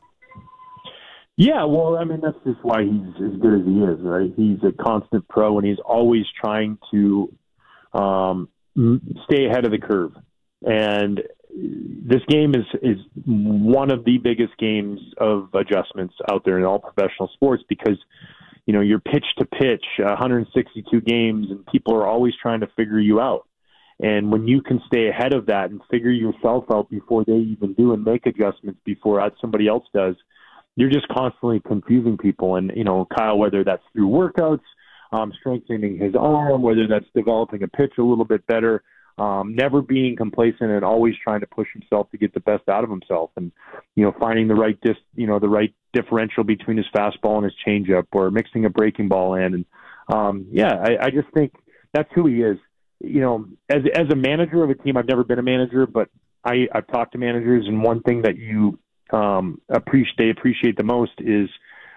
Yeah, well, I mean, that's just why he's as good as he is, right? He's a constant pro, and he's always trying to um, stay ahead of the curve. And this game is, is one of the biggest games of adjustments out there in all professional sports because, you know, you're pitch to pitch, one hundred sixty-two games, and people are always trying to figure you out. And when you can stay ahead of that and figure yourself out before they even do and make adjustments before somebody else does, you're just constantly confusing people. And, you know, Kyle, whether that's through workouts, um, strengthening his arm, whether that's developing a pitch a little bit better, um, never being complacent and always trying to push himself to get the best out of himself. And, you know, finding the right, dis, you know, the right differential between his fastball and his changeup or mixing a breaking ball in. And, um, yeah, I, I just think that's who he is. You know, as, as a manager of a team, I've never been a manager, but I, I've talked to managers, and one thing that you, Um, appreciate they appreciate the most is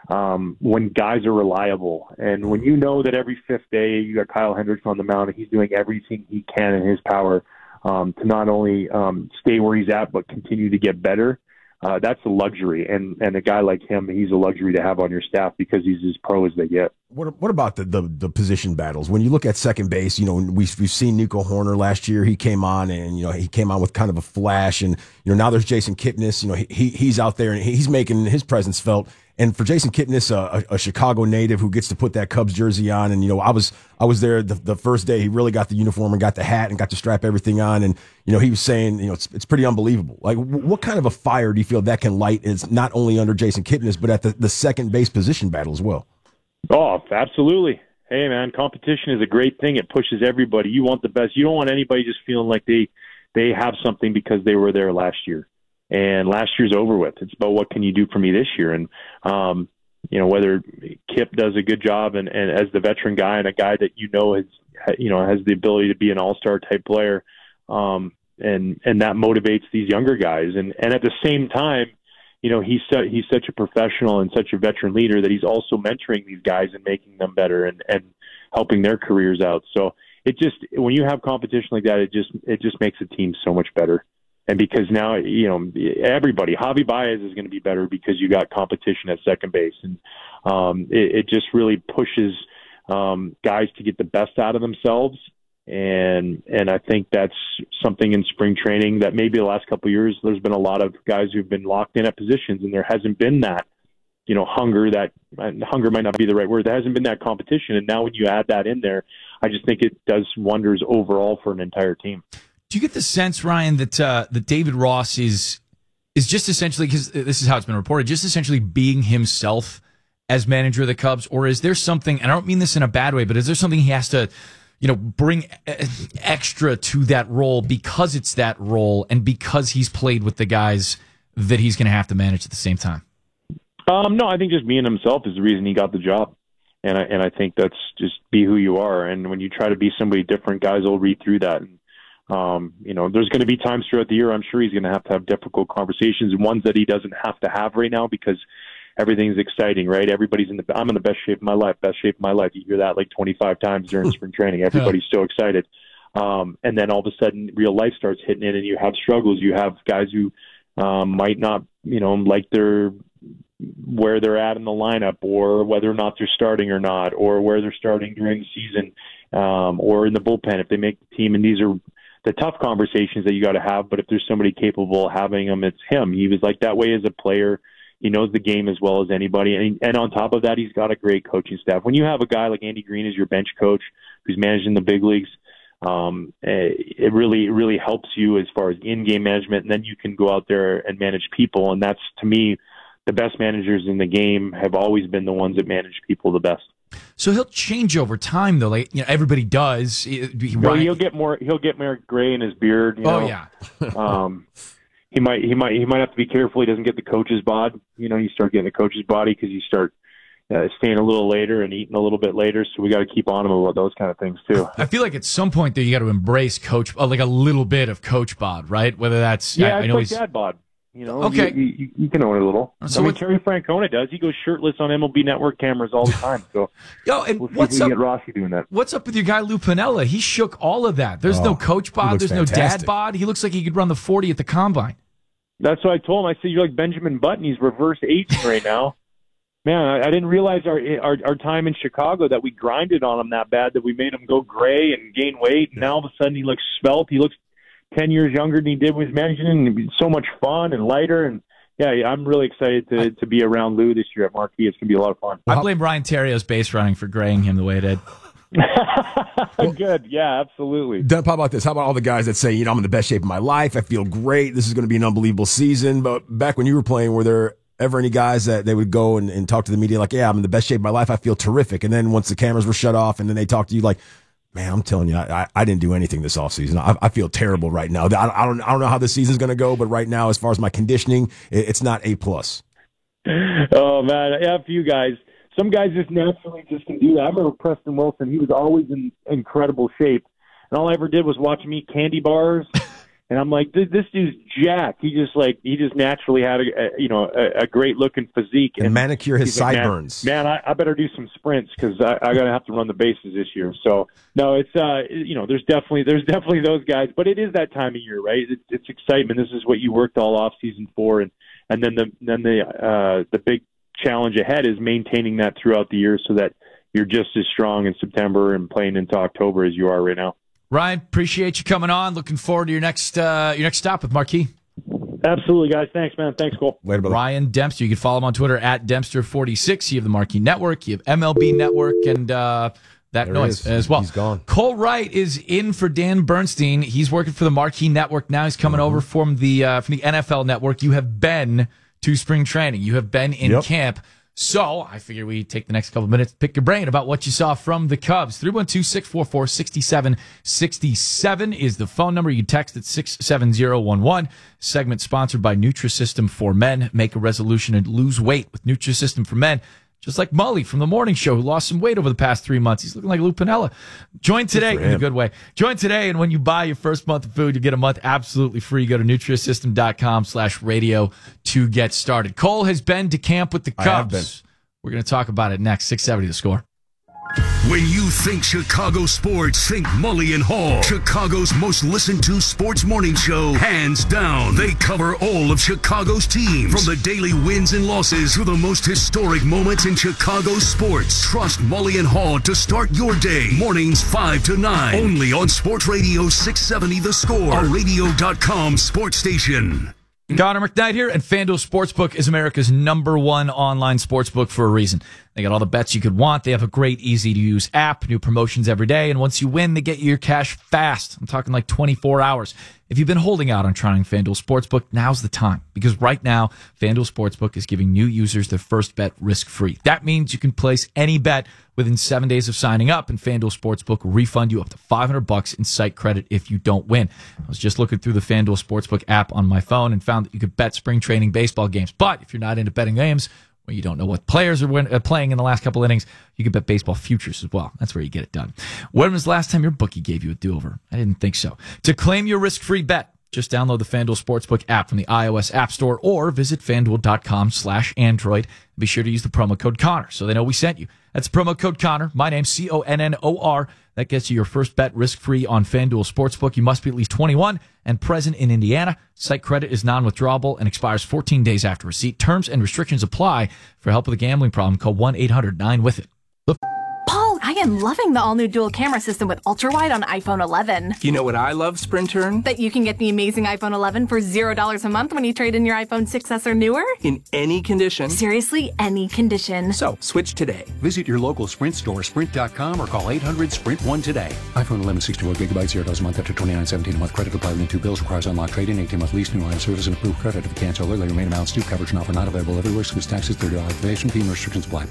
um, when guys are reliable, and when you know that every fifth day you got Kyle Hendrickson on the mound and he's doing everything he can in his power um, to not only um, stay where he's at but continue to get better. Uh, that's a luxury, and and a guy like him, he's a luxury to have on your staff because he's as pro as they get. What what about the, the the position battles? When you look at second base, you know, we've we've seen Nico Horner last year. He came on and you know he came on with kind of a flash, and you know now there's Jason Kipnis. You know he he's out there and he's making his presence felt. And for Jason Kipnis, a, a Chicago native who gets to put that Cubs jersey on, and you know I was I was there the, the first day. He really got the uniform and got the hat and got to strap everything on, and you know he was saying you know it's it's pretty unbelievable. Like w- what kind of a fire do you feel that can light? Is not only under Jason Kipnis but at the, the second base position battle as well. Oh, absolutely. Hey, man, competition is a great thing. It pushes everybody. You want the best. You don't want anybody just feeling like they they have something because they were there last year. And last year's over with. It's about what can you do for me this year. And, um, you know, whether Kip does a good job and, and as the veteran guy and a guy that you know has, you know, has the ability to be an all-star type player, um, and and that motivates these younger guys. And, and at the same time, you know, he's su- he's such a professional and such a veteran leader that he's also mentoring these guys and making them better and, and helping their careers out. So it just, when you have competition like that, it just it just makes a team so much better. And because now, you know, everybody, Javi Baez is going to be better because you got competition at second base. And um, it, it just really pushes um, guys to get the best out of themselves. And and I think that's something in spring training that maybe the last couple of years, there's been a lot of guys who've been locked in at positions and there hasn't been that, you know, hunger that hunger might not be the right word. There hasn't been that competition. And now when you add that in there, I just think it does wonders overall for an entire team. Do you get the sense, Ryan, that uh, that David Ross is is just essentially, because this is how it's been reported, just essentially being himself as manager of the Cubs, or is there something, and I don't mean this in a bad way, but is there something he has to, you know, bring extra to that role because it's that role and because he's played with the guys that he's going to have to manage at the same time? Um, no, I think just being himself is the reason he got the job. And I, and I think that's just be who you are. And when you try to be somebody different, guys will read through that. And, Um, you know, there's going to be times throughout the year, I'm sure he's going to have to have difficult conversations, and ones that he doesn't have to have right now because everything's exciting, right? Everybody's in the, I'm in the best shape of my life, best shape of my life. You hear that like twenty-five times during spring training. Everybody's so excited. Um, and then all of a sudden real life starts hitting in and you have struggles. You have guys who um, might not, you know, like their, where they're at in the lineup, or whether or not they're starting or not, or where they're starting during the season, um, or in the bullpen if they make the team. And these are the tough conversations that you got to have. But if there's somebody capable of having them, it's him. He was like that way as a player. He knows the game as well as anybody. And, and on top of that, he's got a great coaching staff. When you have a guy like Andy Green as your bench coach who's managing the big leagues, um, it really, it really helps you as far as in-game management. And then you can go out there and manage people. And that's, to me, the best managers in the game have always been the ones that manage people the best. So he'll change over time, though. Like, you know, everybody does. He, well, he'll get more. He'll get more gray in his beard. You know? Oh yeah. um, he might. He might. He might have to be careful. He doesn't get the coach's bod. You know, you start getting the coach's body because you start uh, staying a little later and eating a little bit later. So we got to keep on him about those kind of things too. I feel like at some point though, you got to embrace coach, uh, like a little bit of coach bod, right? Whether that's yeah, I, it's I know like he's dad bod. You know, okay. you, you, you can own it a little. So I mean, Terry Francona does. He goes shirtless on M L B Network cameras all the time. So, yo, and we'll see what's if we up? can get Rossi doing that. What's up with your guy Lou Piniella? He shook all of that. There's Oh, no coach he bod. looks There's no dad fantastic. bod. He looks like he could run the forty at the combine. That's what I told him. I said, "You're like Benjamin Button. He's reverse aging right now." Man, I, I didn't realize our, our our time in Chicago that we grinded on him that bad that we made him go gray and gain weight. And now all of a sudden he looks svelte. He looks ten years younger than he did when he was managing, and it's so much fun and lighter. And yeah, I'm really excited to, to be around Lou this year at Marquee. It's going to be a lot of fun. I blame Brian Terrio's base running for graying him the way it did. Good. Yeah, absolutely. Doug, how about this? How about all the guys that say, you know, I'm in the best shape of my life. I feel great. This is going to be an unbelievable season. But back when you were playing, were there ever any guys that they would go and, and talk to the media like, yeah, I'm in the best shape of my life. I feel terrific. And then once the cameras were shut off and then they talk to you like, man, I'm telling you, I, I didn't do anything this offseason. I, I feel terrible right now. I, I don't I don't know how this season's going to go, but right now, as far as my conditioning, it, it's not A plus. Oh, man. F you guys. Some guys just naturally just can do that. I remember Preston Wilson. He was always in incredible shape. And all I ever did was watch him eat candy bars. And I'm like, this, this dude's jacked. He just like he just naturally had a, a you know a, a great looking physique And, and manicure his like, sideburns. Man, man I, I better do some sprints because I, I gotta have to run the bases this year. So no, it's uh you know there's definitely there's definitely those guys, but it is that time of year, right? It's, it's excitement. This is what you worked all off season for, and and then the then the uh the big challenge ahead is maintaining that throughout the year so that you're just as strong in September and playing into October as you are right now. Ryan, appreciate you coming on. Looking forward to your next uh, your next stop with Marquee. Absolutely, guys. Thanks, man. Thanks, Cole. Later, brother. Ryan Dempster. You can follow him on Twitter at Dempster forty-six. You have the Marquee Network. You have M L B Network and uh, that There noise is. as well. He's gone. Cole Wright is in for Dan Bernstein. He's working for the Marquee Network now. He's coming mm-hmm. over from the uh, from the N F L Network. You have been to spring training. You have been in Yep. camp. So I figure we take the next couple of minutes to pick your brain about what you saw from the Cubs. three one two, six four four, six seven six seven is the phone number. You can text at six seven zero one one. Segment sponsored by Nutrisystem for Men. Make a resolution and lose weight with Nutrisystem for Men. Just like Mully from the morning show, who lost some weight over the past three months. He's looking like Lou Piniella. Join today in a good way. Join today, and when you buy your first month of food, you get a month absolutely free. Go to Nutrisystem.com slash radio to get started. Cole has been to camp with the I have Cubs. We're going to talk about it next. six seventy The Score. When you think Chicago sports, think Mully and Hall. Chicago's most listened to sports morning show, hands down. They cover all of Chicago's teams, from the daily wins and losses to the most historic moments in Chicago sports. Trust Mully and Hall to start your day. Mornings five to nine. Only on Sports Radio six seventy The Score, a radio dot com sports station. Connor McKnight here, and FanDuel Sportsbook is America's number one online sportsbook for a reason. They got all the bets you could want. They have a great, easy-to-use app, new promotions every day, and once you win, they get you your cash fast. I'm talking like twenty-four hours. If you've been holding out on trying FanDuel Sportsbook, now's the time. Because right now, FanDuel Sportsbook is giving new users their first bet risk-free. That means you can place any bet within seven days of signing up, and FanDuel Sportsbook will refund you up to five hundred bucks in site credit if you don't win. I was just looking through the FanDuel Sportsbook app on my phone and found that you could bet spring training baseball games. But if you're not into betting games, well, you don't know what players are win- uh, playing in the last couple innings, you can bet baseball futures as well. That's where you get it done. When was the last time your bookie gave you a do-over? I didn't think so. To claim your risk-free bet, Just download the FanDuel Sportsbook app from the iOS App Store or visit FanDuel.com slash Android. Be sure to use the promo code Connor so they know we sent you. That's promo code Connor. My name's C O N N O R. That gets you your first bet risk-free on FanDuel Sportsbook. You must be at least twenty-one and present in Indiana. Site credit is non-withdrawable and expires fourteen days after receipt. Terms and restrictions apply. For help with a gambling problem, call one eight hundred nine with it. Paul, I am loving the all-new dual camera system with ultra-wide on iPhone eleven. You know what I love, Sprintern? That you can get the amazing iPhone eleven for zero dollars a month when you trade in your iPhone six S or newer? In any condition. Seriously, any condition. So, switch today. Visit your local Sprint store, sprint dot com, or call eight hundred sprint one today. iPhone eleven sixty-four gigabytes, zero dollars a month after twenty-nine seventeen a month. Credit applied within two bills. Requires unlocked trade-in, eighteen month lease, new line of service, and approved credit. If you cancel early, remain amounts due. Coverage and offer not available everywhere. Excludes taxes, thirty dollars activation fee, and restrictions apply.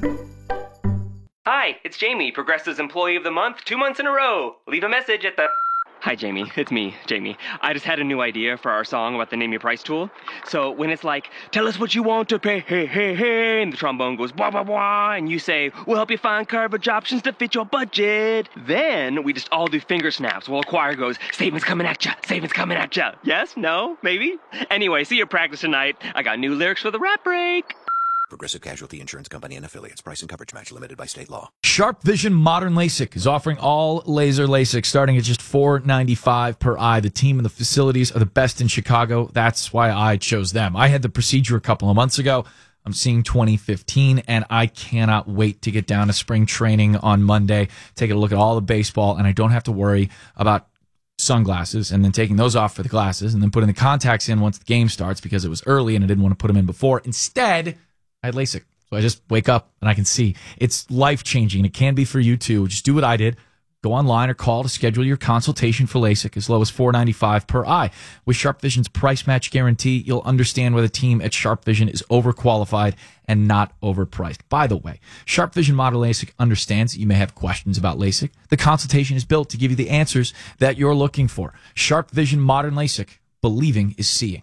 Hi, it's Jamie, Progressive's Employee of the Month, two months in a row. Leave a message at the... Hi, Jamie. It's me, Jamie. I just had a new idea for our song about the Name Your Price tool. So when it's like, tell us what you want to pay, hey, hey, hey, and the trombone goes, blah, blah, blah, and you say, we'll help you find coverage options to fit your budget. Then we just all do finger snaps while a choir goes, savings coming at ya, savings coming at ya. Yes? No? Maybe? Anyway, see your practice tonight. I got new lyrics for the rap break. Progressive Casualty Insurance Company and Affiliates. Price and coverage match limited by state law. Sharp Vision Modern LASIK is offering all laser LASIK starting at just four dollars and ninety-five cents per eye. The team and the facilities are the best in Chicago. That's why I chose them. I had the procedure a couple of months ago. I'm seeing twenty fifteen, and I cannot wait to get down to spring training on Monday, take a look at all the baseball, and I don't have to worry about sunglasses and then taking those off for the glasses and then putting the contacts in once the game starts because it was early and I didn't want to put them in before. Instead, I had LASIK. So I just wake up and I can see. It's life-changing. It can be for you, too. Just do what I did. Go online or call to schedule your consultation for LASIK as low as four dollars and ninety-five cents per eye. With Sharp Vision's price match guarantee, you'll understand why the team at Sharp Vision is overqualified and not overpriced. By the way, Sharp Vision Modern LASIK understands that you may have questions about LASIK. The consultation is built to give you the answers that you're looking for. Sharp Vision Modern LASIK. Believing is seeing.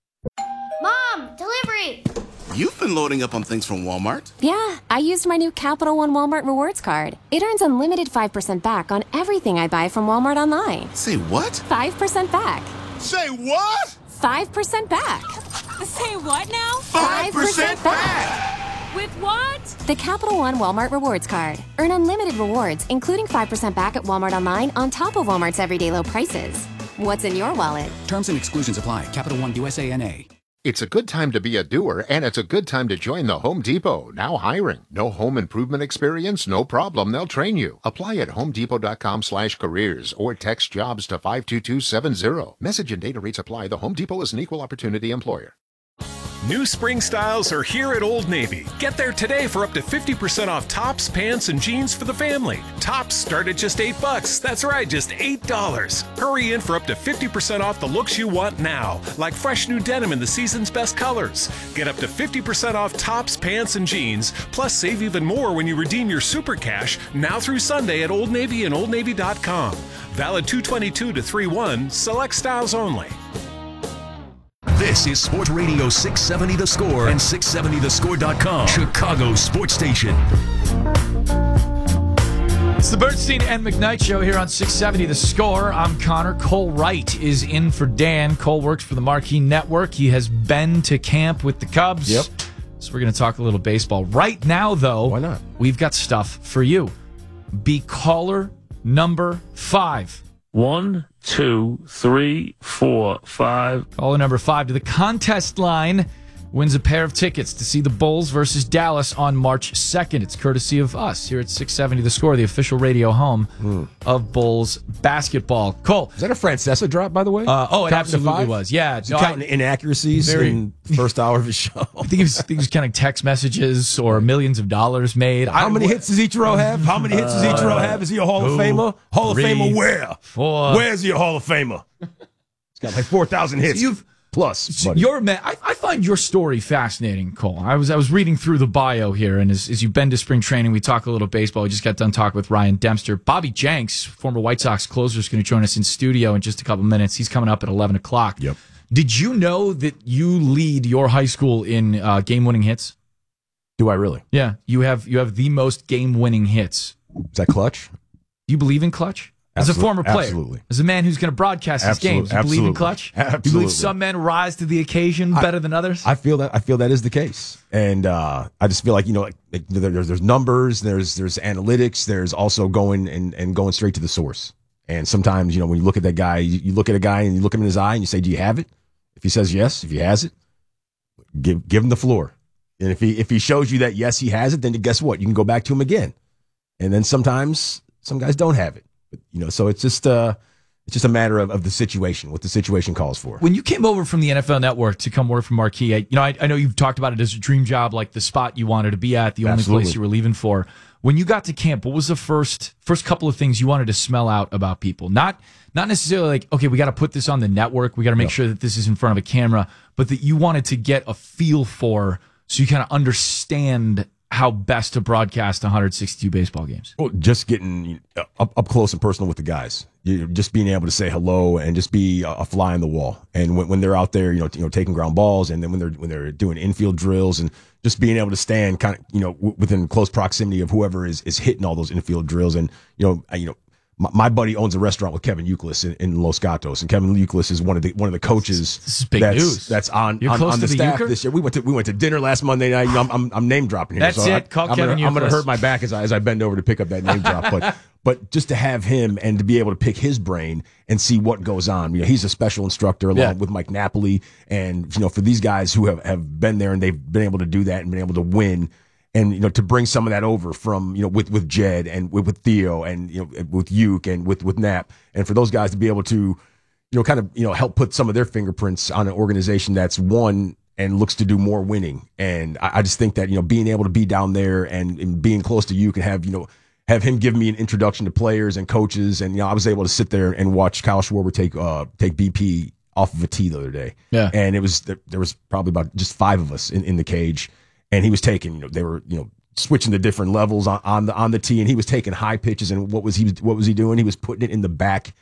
Mom, delivery! You've been loading up on things from Walmart. Yeah, I used my new Capital One Walmart Rewards card. It earns unlimited five percent back on everything I buy from Walmart online. Say what? five percent back. Say what? five percent back. Say what now? five percent back. With what? The Capital One Walmart Rewards card. Earn unlimited rewards, including five percent back at Walmart online on top of Walmart's everyday low prices. What's in your wallet? Terms and exclusions apply. Capital One U S A N A. It's a good time to be a doer, and it's a good time to join the Home Depot. Now hiring. No home improvement experience? No problem. They'll train you. Apply at homedepot.com slash careers or text jobs to five two two seven zero. Message and data rates apply. The Home Depot is an equal opportunity employer. New spring styles are here at Old Navy. Get there today for up to fifty percent off tops, pants, and jeans for the family. Tops start at just eight bucks. That's right, just eight dollars. Hurry in for up to fifty percent off the looks you want now, like fresh new denim in the season's best colors. Get up to fifty percent off tops, pants, and jeans, plus save even more when you redeem your super cash now through Sunday at Old Navy and old navy dot com. Valid two twenty-two to three one, select styles only. This is Sports Radio six seventy The Score and six seventy the score dot com, Chicago sports station. It's the Bernstein and McKnight Show here on six seventy The Score. I'm Connor. Cole Wright is in for Dan. Cole works for the Marquee Network. He has been to camp with the Cubs. Yep. So we're going to talk a little baseball. Right now, though, why not? We've got stuff for you. Be caller number five. One, two, three, four, five. Caller number five to the contest line wins a pair of tickets to see the Bulls versus Dallas on March second. It's courtesy of us here at six seventy The Score, the official radio home mm. of Bulls basketball. Cole. Is that a Francesa drop, by the way? Uh, oh, it Counting absolutely was. Yeah. Is he no, counting I, inaccuracies very, in the first hour of his show? I think he was, I think he was counting text messages or millions of dollars made. How I, many hits does Ichiro have? How many hits does Ichiro have? Is he a Hall two, of Famer? Hall three, of Famer where? Four. Where is he a Hall of Famer? He's got like four thousand hits. So you've Plus, buddy. Your man, I, I find your story fascinating, Cole. I was I was reading through the bio here, and as, as you've been to spring training, we talk a little baseball. We just got done talking with Ryan Dempster. Bobby Jenks, former White Sox closer, is going to join us in studio in just a couple minutes. He's coming up at eleven o'clock. Yep. Did you know that you lead your high school in uh, game-winning hits? Do I really? Yeah, you have you have the most game-winning hits. Is that clutch? Do you believe in clutch? As Absolutely. a former player, Absolutely. as a man who's going to broadcast his Absolutely. games, you believe in Absolutely. clutch? Absolutely. You believe some men rise to the occasion better than others? I feel that I feel that is the case, and uh, I just feel like you know, like, like there's there's numbers, there's there's analytics, there's also going and, and going straight to the source. And sometimes you know when you look at that guy, you, you look at a guy and you look him in his eye and you say, "Do you have it?" If he says yes, if he has it, give give him the floor. And if he if he shows you that yes he has it, then guess what? You can go back to him again. And then sometimes some guys don't have it. But, you know, so it's just uh, it's just a matter of, of the situation, what the situation calls for. When you came over from the N F L Network to come work for Marquee, I, you know, I, I know you've talked about it as a dream job, like the spot you wanted to be at, the only Absolutely. place you were leaving for. When you got to camp, what was the first first couple of things you wanted to smell out about people? Not not necessarily like, okay, we got to put this on the network, we got to make Yeah. sure that this is in front of a camera, but that you wanted to get a feel for, so you kind of understand how best to broadcast one hundred sixty-two baseball games. Well, just getting up, up close and personal with the guys, you, just being able to say hello and just be a, a fly on the wall. And when, when they're out there, you know, you know, taking ground balls, and then when they're when they're doing infield drills, and just being able to stand kind of, you know, w- within close proximity of whoever is is hitting all those infield drills. And you know, I, you know. My, my buddy owns a restaurant with Kevin Youkilis in, in Los Gatos, and Kevin Youkilis is one of the one of the coaches. This is big that's, news. That's on You're on, close on the to the staff Euchre? this year. We went to we went to dinner last Monday night. You know, I'm, I'm I'm name dropping here. That's so it. I, Call I'm Kevin gonna, I'm going Youkilis. to hurt my back as I as I bend over to pick up that name drop. But but just to have him and to be able to pick his brain and see what goes on. You know, he's a special instructor along Yeah. with Mike Napoli, and you know, for these guys who have, have been there and they've been able to do that and been able to win. And, you know, to bring some of that over from, you know, with, with Jed and with, with Theo and, you know, with Uke and with, with Nap. And for those guys to be able to, you know, kind of, you know, help put some of their fingerprints on an organization that's won and looks to do more winning. And I, I just think that, you know, being able to be down there and, and being close to Uke and have, you know, have him give me an introduction to players and coaches. And, you know, I was able to sit there and watch Kyle Schwarber take, uh, take B P off of a tee the other day. Yeah. And it was, there was probably about just five of us in, in the cage. And he was taking, you know, they were, you know, switching to different levels on, on the on the tee, and he was taking high pitches. And what was he what was he doing? He was putting it in the back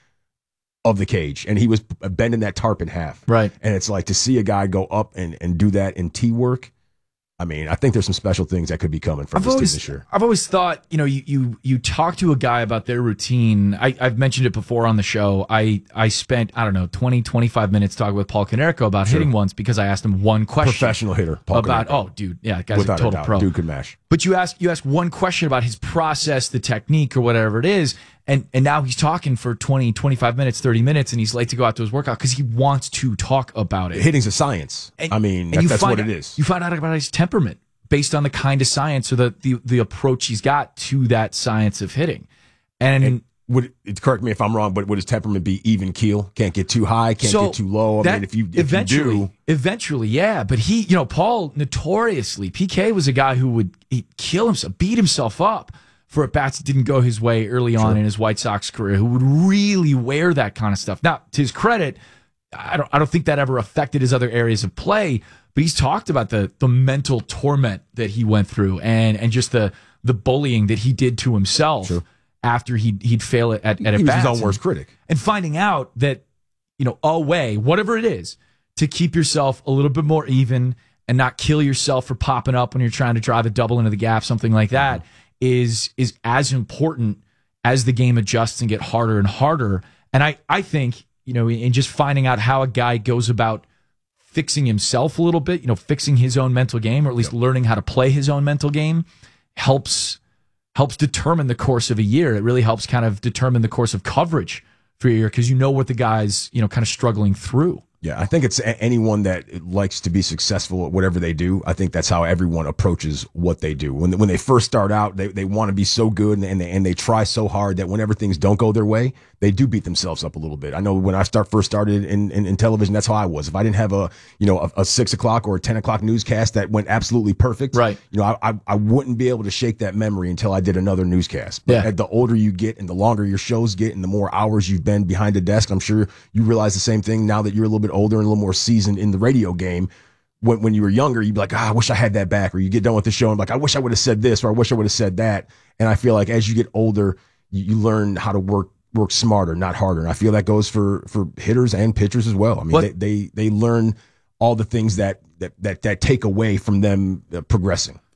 of the cage, and he was bending that tarp in half. Right. And it's like to see a guy go up and, and do that in tee work. I mean, I think there's some special things that could be coming from I've this always, team this year. I've always thought, you know, you, you you talk to a guy about their routine. I, I've mentioned it before on the show. I, I spent, I don't know, twenty, twenty-five minutes talking with Paul Konerko about Sure. hitting once because I asked him one question. Professional hitter, Paul about, Konerko. oh, dude, yeah, that guy's Without a a total doubt, pro. dude could mash. But you ask you ask one question about his process, the technique, or whatever it is, and and now he's talking for twenty, twenty-five minutes, thirty minutes, and he's late to go out to his workout because he wants to talk about it. Hitting's a science. And- I mean, and that, you that's find what it out- is. You find out about his temperament based on the kind of science or the the, the approach he's got to that science of hitting. And, And would it, correct me if I'm wrong, but would his temperament be even keel? Can't get too high, can't so get too low. I that- mean, if you if eventually, you do, eventually, yeah. But he, you know, Paul notoriously, P K was a guy who would he'd kill himself, beat himself up for at bats that didn't go his way early on Sure. in his White Sox career, who would really wear that kind of stuff. Now, to his credit, I don't I don't think that ever affected his other areas of play, but he's talked about the the mental torment that he went through and and just the the bullying that he did to himself Sure. after he'd he'd fail at at, at he was his bats. own worst critic. And finding out that, you know, a way, whatever it is, to keep yourself a little bit more even and not kill yourself for popping up when you're trying to drive a double into the gap, something like that, is is as important as the game adjusts and get harder and harder. And I, I think, you know, in just finding out how a guy goes about fixing himself a little bit, you know, fixing his own mental game, or at least learning how to play his own mental game, helps helps determine the course of a year. It really helps kind of determine the course of coverage for a year because you know what the guy's, you know, kind of struggling through. Yeah, I think it's a- anyone that likes to be successful at whatever they do. I think that's how everyone approaches what they do. When when they first start out, they, they want to be so good and, and they and they try so hard that whenever things don't go their way, they do beat themselves up a little bit. I know when I start first started in, in, in television, that's how I was. If I didn't have a you know a, a six o'clock or a ten o'clock newscast that went absolutely perfect, right? You know, I, I I wouldn't be able to shake that memory until I did another newscast. But Yeah. at the older you get and the longer your shows get and the more hours you've been behind a desk, I'm sure you realize the same thing now that you're a little bit older and a little more seasoned in the radio game. When when you were younger, you'd be like, ah, I wish I had that back. Or you get done with the show and be like, I wish I would have said this or I wish I would have said that. And I feel like as you get older, you, you learn how to work work smarter, not harder. And I feel that goes for for hitters and pitchers as well. I mean, What- they, they they learn all the things that that that, that take away from them uh, progressing.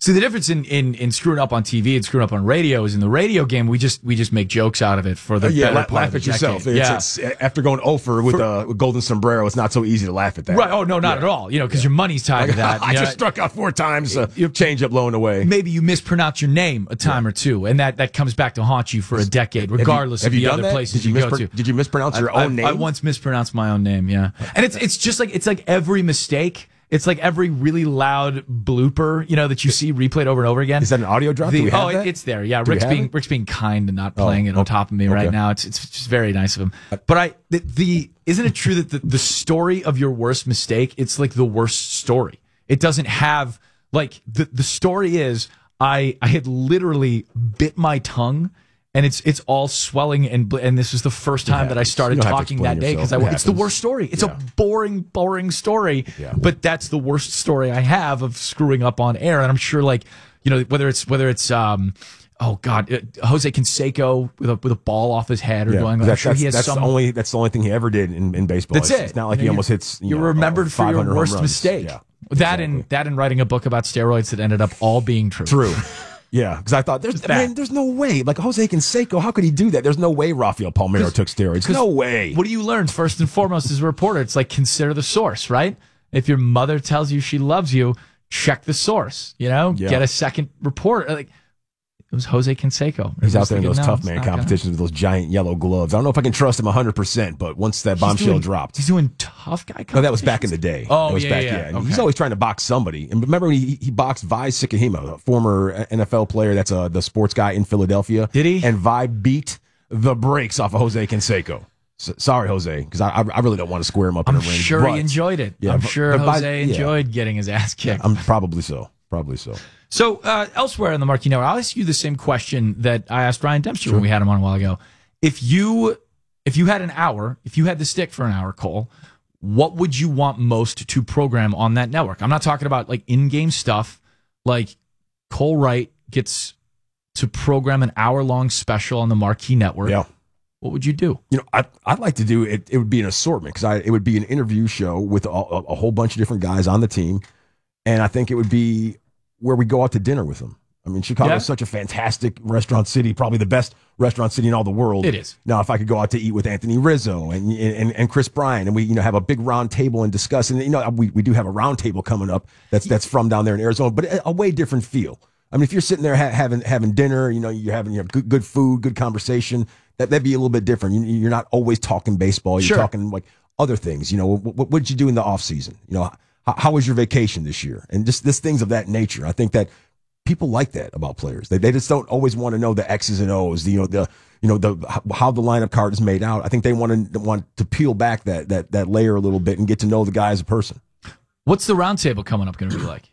See, the difference in, in, in screwing up on T V and screwing up on radio is in the radio game, we just we just make jokes out of it for the Uh, yeah, better la- part laugh of the at yourself. decade. It's, Yeah. it's, after going over with, For- uh, with Golden Sombrero, it's not so easy to laugh at that. Right. Oh, no, not Yeah. at all. You know, because your money's tied to that. I You know, just struck out four times. Uh, change up low and away. maybe you mispronounce your name a time or two, and that, that comes back to haunt you for a decade, you- regardless have of you the done other that? places Did you you, go mispr- to. did you mispronounce your I- own I- name? I once mispronounced my own name, yeah. And it's it's just like it's like every mistake. It's like every really loud blooper, you know, that you see replayed over and over again. Is that an audio drop? The- Do we have oh, that? it's there. Yeah, Do we Rick's have being it? Rick's being kind and not Oh, playing it on okay. top of me right Okay. now. It's it's just very nice of him. But I the, the isn't it true that the, the story of your worst mistake, it's like the worst story. It doesn't have like the the story is I I had literally bit my tongue. And it's it's all swelling, and bl- and this was the first time that I started You don't have to talking explain that day because I yourself. It it's the happens. worst story. It's Yeah. a boring, boring story. Yeah. But that's the worst story I have of screwing up on air. And I'm sure, like you know, whether it's whether it's um, oh god, uh, Jose Canseco with a with a ball off his head or Yeah, going. I'm that's, sure that's, he has that's some. the only that's the only thing he ever did in, in baseball. That's it's, it. It's not like You he know, almost you're- hits. You You're know, remembered uh, for your five hundred home worst runs. mistake. Yeah, That and that and writing a book about steroids that ended up all being true. True. Yeah, because I thought there's man, there's no way. Like Jose Canseco, how could he do that? There's no way Rafael Palmeiro took steroids. No way. What do you learn first and foremost as a reporter? It's like consider the source, right? If your mother tells you she loves you, check the source. You know, Yeah. get a second report. Like it was Jose Canseco. He's out there in Thinking, those no, tough it's man not gonna- competitions with those giant yellow gloves. I don't know if I can trust him one hundred percent, but once that He's bombshell doing- dropped. He's doing tough guy. No, that was back in the day. Oh, that was yeah, back, yeah, And okay. He's always trying to box somebody. And remember when he, he boxed Vi Sikahema, a former N F L player that's uh, the sports guy in Philadelphia? Did he? And Vi beat the brakes off of Jose Canseco. S sorry, Jose, because I, I really don't want to square him up in I'm a ring. sure but- he enjoyed it. Yeah, I'm but- sure but Vi- Jose yeah. enjoyed getting his ass kicked. I'm probably so. Probably so. So uh, elsewhere in the Marquee Network, I'll ask you the same question that I asked Ryan Dempster when we had him on a while ago. If you if you had an hour, if you had the stick for an hour, Cole, what would you want most to program on that network? I'm not talking about like in-game stuff. Like Cole Wright gets to program an hour-long special on the Marquee Network. Yeah. What would you do? You know, I, I'd like to do it. It would be an assortment because it would be an interview show with a, a, a whole bunch of different guys on the team. And I think it would be where we go out to dinner with them. I mean, Chicago Yeah. is such a fantastic restaurant city, probably the best restaurant city in all the world. It is. Now, if I could go out to eat with Anthony Rizzo and and, and Chris Bryant, and we you know have a big round table and discuss, and you know we, we do have a round table coming up that's that's from down there in Arizona, but a, a way different feel. I mean, if you're sitting there ha- having having dinner, you know, you're having you have good, good food, good conversation, that that'd be a little bit different. You, you're not always talking baseball. You're Sure. talking like other things. You know, what, what did you do in the off season? You know, how, how was your vacation this year? And just this things of that nature. I think that people like that about players. They they just don't always want to know the X's and O's. The, you know the you know the how the lineup card is made out. I think they want to want to peel back that that that layer a little bit and get to know the guy as a person. What's the roundtable coming up going to be like?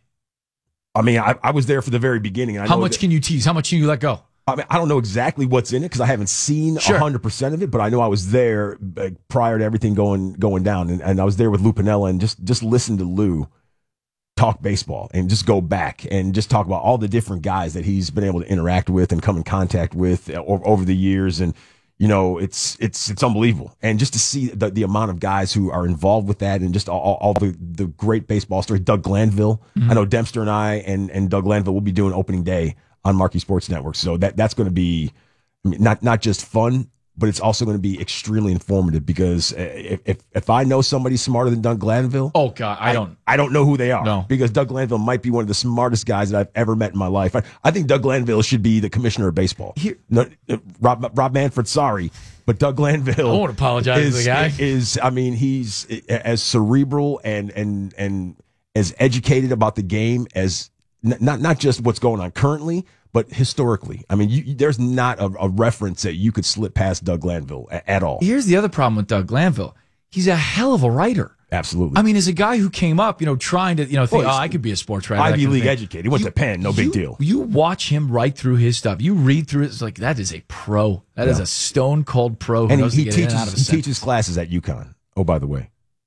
I mean, I, I was there for the very beginning. And I How know much that- can you tease? How much can you let go? I mean, I don't know exactly what's in it because I haven't seen Sure. one hundred percent of it, but I know I was there uh, prior to everything going going down. And, and I was there with Lou Piniella and just, just listen to Lou talk baseball and just go back and just talk about all the different guys that he's been able to interact with and come in contact with uh, over, over the years. And, you know, it's it's it's unbelievable. And just to see the, the amount of guys who are involved with that and just all, all, all the, the great baseball stories. Doug Glanville. Mm-hmm. I know Dempster and I and, and Doug Glanville will be doing opening day on Marquee Sports Network. So that that's going to be I mean, not not just fun, but it's also going to be extremely informative because if, if if I know somebody smarter than Doug Glanville, Oh God, I don't. I don't know who they are. No. Because Doug Glanville might be one of the smartest guys that I've ever met in my life. I, I think Doug Glanville should be the commissioner of baseball. Here- no, uh, Rob Rob Manfred, sorry, but Doug Glanville. I won't apologize to is, the guy. Is I mean, he's as cerebral and and and as educated about the game as n- not not just what's going on currently, but historically. I mean, you, you- there's not a, a reference that you could slip past Doug Glanville a- at all. Here's the other problem with Doug Glanville. He's a hell of a writer. Absolutely. I mean, as a guy who came up, you know, trying to, you know, think, Well, oh, he's I could be a sports writer. that Ivy kind of League thing. educated. He went You- to Penn. No big you- deal. You watch him write through his stuff. You read through it. It's like, that is a pro. That is Yeah. a stone cold pro who And knows he, to he get in and teaches out of a he sentence. teaches classes at UConn. Oh, by the way.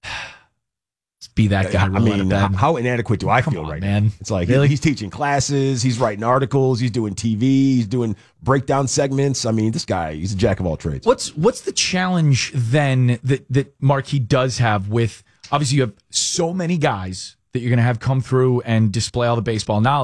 Be that guy. I roll out of mean, bed. how, how inadequate do I Come feel on, right man. now? It's like Really? he's teaching classes, he's writing articles, he's doing T V, he's doing breakdown segments. I mean, this guy, he's a jack of all trades. What's what's the challenge then that that Marquee does have with, obviously you have so many guys that you're going to have come through and display all the baseball knowledge,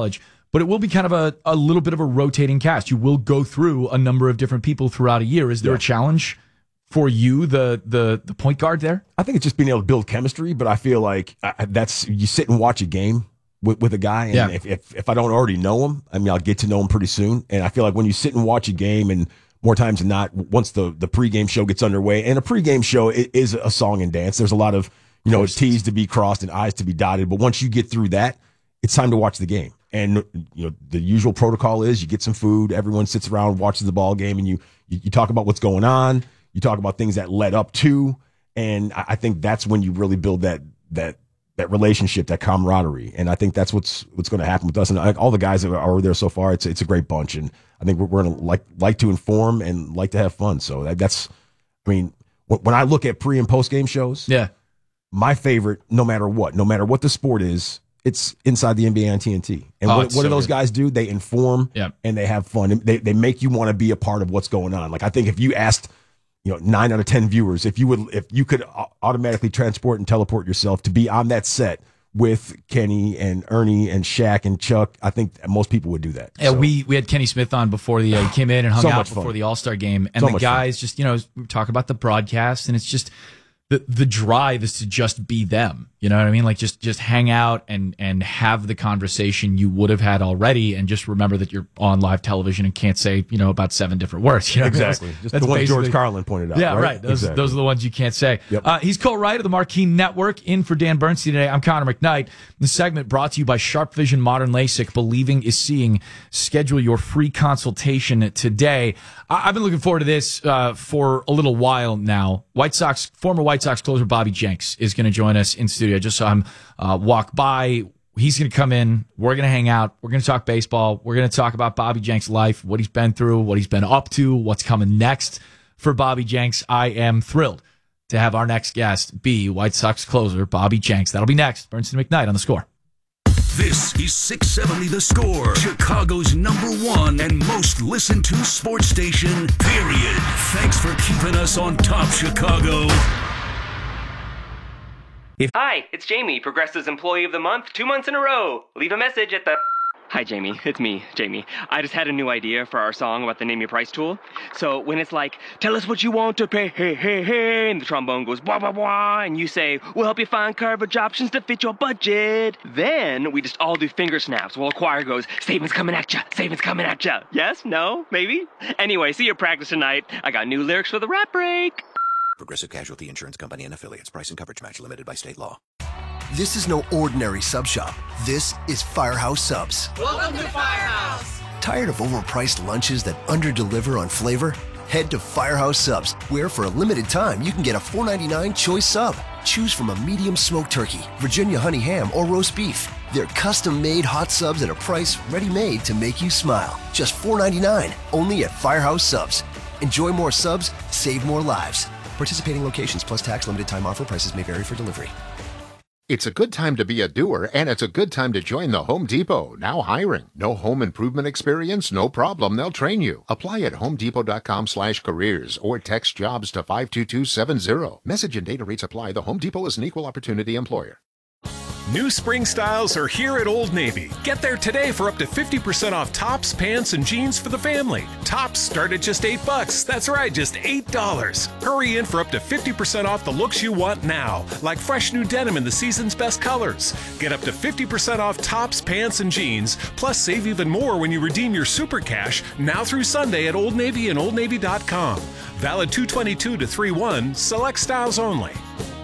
but it will be kind of a, a little bit of a rotating cast. You will go through a number of different people throughout a year. Is there yeah. a challenge for you, the the the point guard there? I think it's just being able to build chemistry, but I feel like I, that's you sit and watch a game with, with a guy, and yeah. if, if if I don't already know him, I mean, I'll get to know him pretty soon. And I feel like when you sit and watch a game, and more times than not, once the the pregame show gets underway, and a pregame show it is a song and dance. There's a lot of you know T's to be crossed and I's to be dotted, but once you get through that, it's time to watch the game. And you know the usual protocol is you get some food, everyone sits around, watches the ball game, and you you, you talk about what's going on. You talk about things that led up to, and I think that's when you really build that that that relationship, that camaraderie. And I think that's what's what's going to happen with us. And all the guys that are there so far, it's it's a great bunch. And I think we're, we're going to like like to inform and like to have fun. So that, that's, I mean, when I look at pre and post game shows, yeah, my favorite, no matter what, no matter what the sport is, it's Inside the N B A on T N T. And oh, what, what so do those good. guys do? They inform yeah. and they have fun. They they make you want to be a part of what's going on. Like I think if you asked, you know, nine out of ten viewers, if you would, if you could automatically transport and teleport yourself to be on that set with Kenny and Ernie and Shaq and Chuck, I think most people would do that. Yeah, so. we we had Kenny Smith on before the uh, he came in and hung So out much before fun. the All-Star game, and So the much guys just you know we talk about the broadcast, and it's just the the drive is to just be them. You know what I mean? Like just just hang out and and have the conversation you would have had already, and just remember that you're on live television and can't say you know about seven different words. You know? Exactly. That's, Just that's the one George basically- Carlin pointed out. Yeah, right. right. Those exactly. those are the ones you can't say. Yep. Uh, he's Cole Wright of the Marquee Network, in for Dan Bernstein today. I'm Connor McKnight. The segment brought to you by Sharp Vision Modern LASIK. Believing is seeing. Schedule your free consultation today. I- I've been looking forward to this uh, for a little while now. White Sox former White Sox closer Bobby Jenks is going to join us in studio. I just saw him uh, walk by. He's going to come in. We're going to hang out. We're going to talk baseball. We're going to talk about Bobby Jenks' life, what he's been through, what he's been up to, what's coming next for Bobby Jenks. I am thrilled to have our next guest be White Sox closer Bobby Jenks. That'll be next. Bernstein McKnight on The Score. This is six seventy The Score, Chicago's number one and most listened to sports station, period. Thanks for keeping us on top, Chicago. Hi, it's Jamie, Progressive's Employee of the Month, two months in a row. Leave a message at the... Hi, Jamie. It's me, Jamie. I just had a new idea for our song about the Name Your Price tool. So when it's like, tell us what you want to pay, hey, hey, hey, and the trombone goes, blah, blah, blah, and you say, we'll help you find coverage options to fit your budget. Then we just all do finger snaps while a choir goes, savings coming at ya, savings coming at ya. Yes? No? Maybe? Anyway, see your practice tonight. I got new lyrics for the rap break. Progressive Casualty Insurance Company and Affiliates. Price and coverage match limited by state law. This is no ordinary sub shop. This is Firehouse Subs. Welcome to Firehouse. Tired of overpriced lunches that underdeliver on flavor? Head to Firehouse Subs, where for a limited time you can get a four ninety-nine choice sub. Choose from a medium smoked turkey, Virginia honey ham, or roast beef. They're custom-made hot subs at a price ready-made to make you smile. Just four ninety-nine, only at Firehouse Subs. Enjoy more subs, save more lives. Participating locations plus tax limited time offer. Prices may vary for delivery. It's a good time to be a doer, and it's a good time to join the Home Depot. Now hiring. No home improvement experience? No problem. They'll train you. Apply at homedepot.com slash careers or text jobs to five two two seven zero. Message and data rates apply. The Home Depot is an equal opportunity employer. New spring styles are here at Old Navy. Get there today for up to fifty percent off tops, pants, and jeans for the family. Tops start at just eight bucks. That's right, just eight dollars. Hurry in for up to fifty percent off the looks you want now, like fresh new denim in the season's best colors. Get up to fifty percent off tops, pants, and jeans, plus save even more when you redeem your super cash now through Sunday at Old Navy and old navy dot com. Valid two twenty-two to three one, select styles only.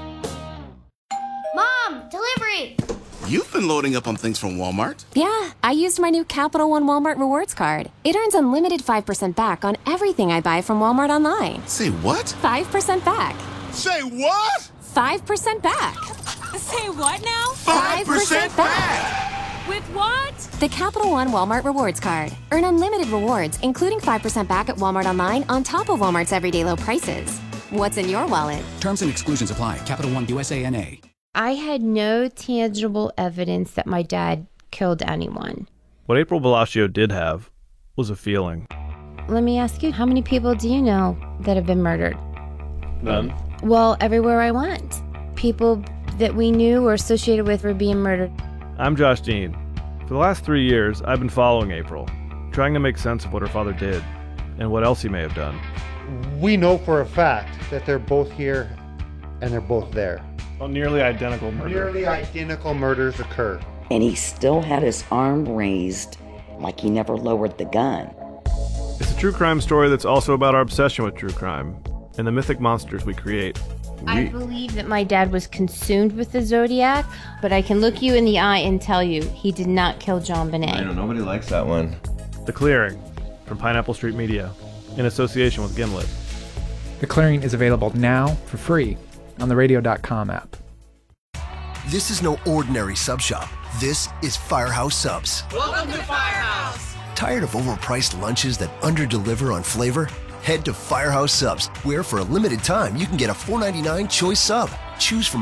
Mom, delivery! You've been loading up on things from Walmart. Yeah, I used my new Capital One Walmart Rewards card. It earns unlimited five percent back on everything I buy from Walmart online. Say what? five percent back. Say what? five percent back. Say what now? five percent back! With what? The Capital One Walmart Rewards card. Earn unlimited rewards, including five percent back at Walmart online on top of Walmart's everyday low prices. What's in your wallet? Terms and exclusions apply. Capital One U S A N A. I had no tangible evidence that my dad killed anyone. What April Bellaccio did have was a feeling. Let me ask you, how many people do you know that have been murdered? None. Well, everywhere I went, people that we knew or associated with were being murdered. I'm Josh Dean. For the last three years, I've been following April, trying to make sense of what her father did and what else he may have done. We know for a fact that they're both here and they're both there. Well, nearly identical murder. Nearly identical murders occur. And he still had his arm raised like he never lowered the gun. It's a true crime story that's also about our obsession with true crime and the mythic monsters we create. I believe that my dad was consumed with the Zodiac, but I can look you in the eye and tell you he did not kill John Bonet. I know, nobody likes that one. The Clearing, from Pineapple Street Media, in association with Gimlet. The Clearing is available now for free on the radio dot com app. This is no ordinary sub shop. This is Firehouse Subs. Welcome to Firehouse. Tired of overpriced lunches that underdeliver on flavor? Head to Firehouse Subs, where for a limited time you can get a four ninety-nine choice sub. Choose from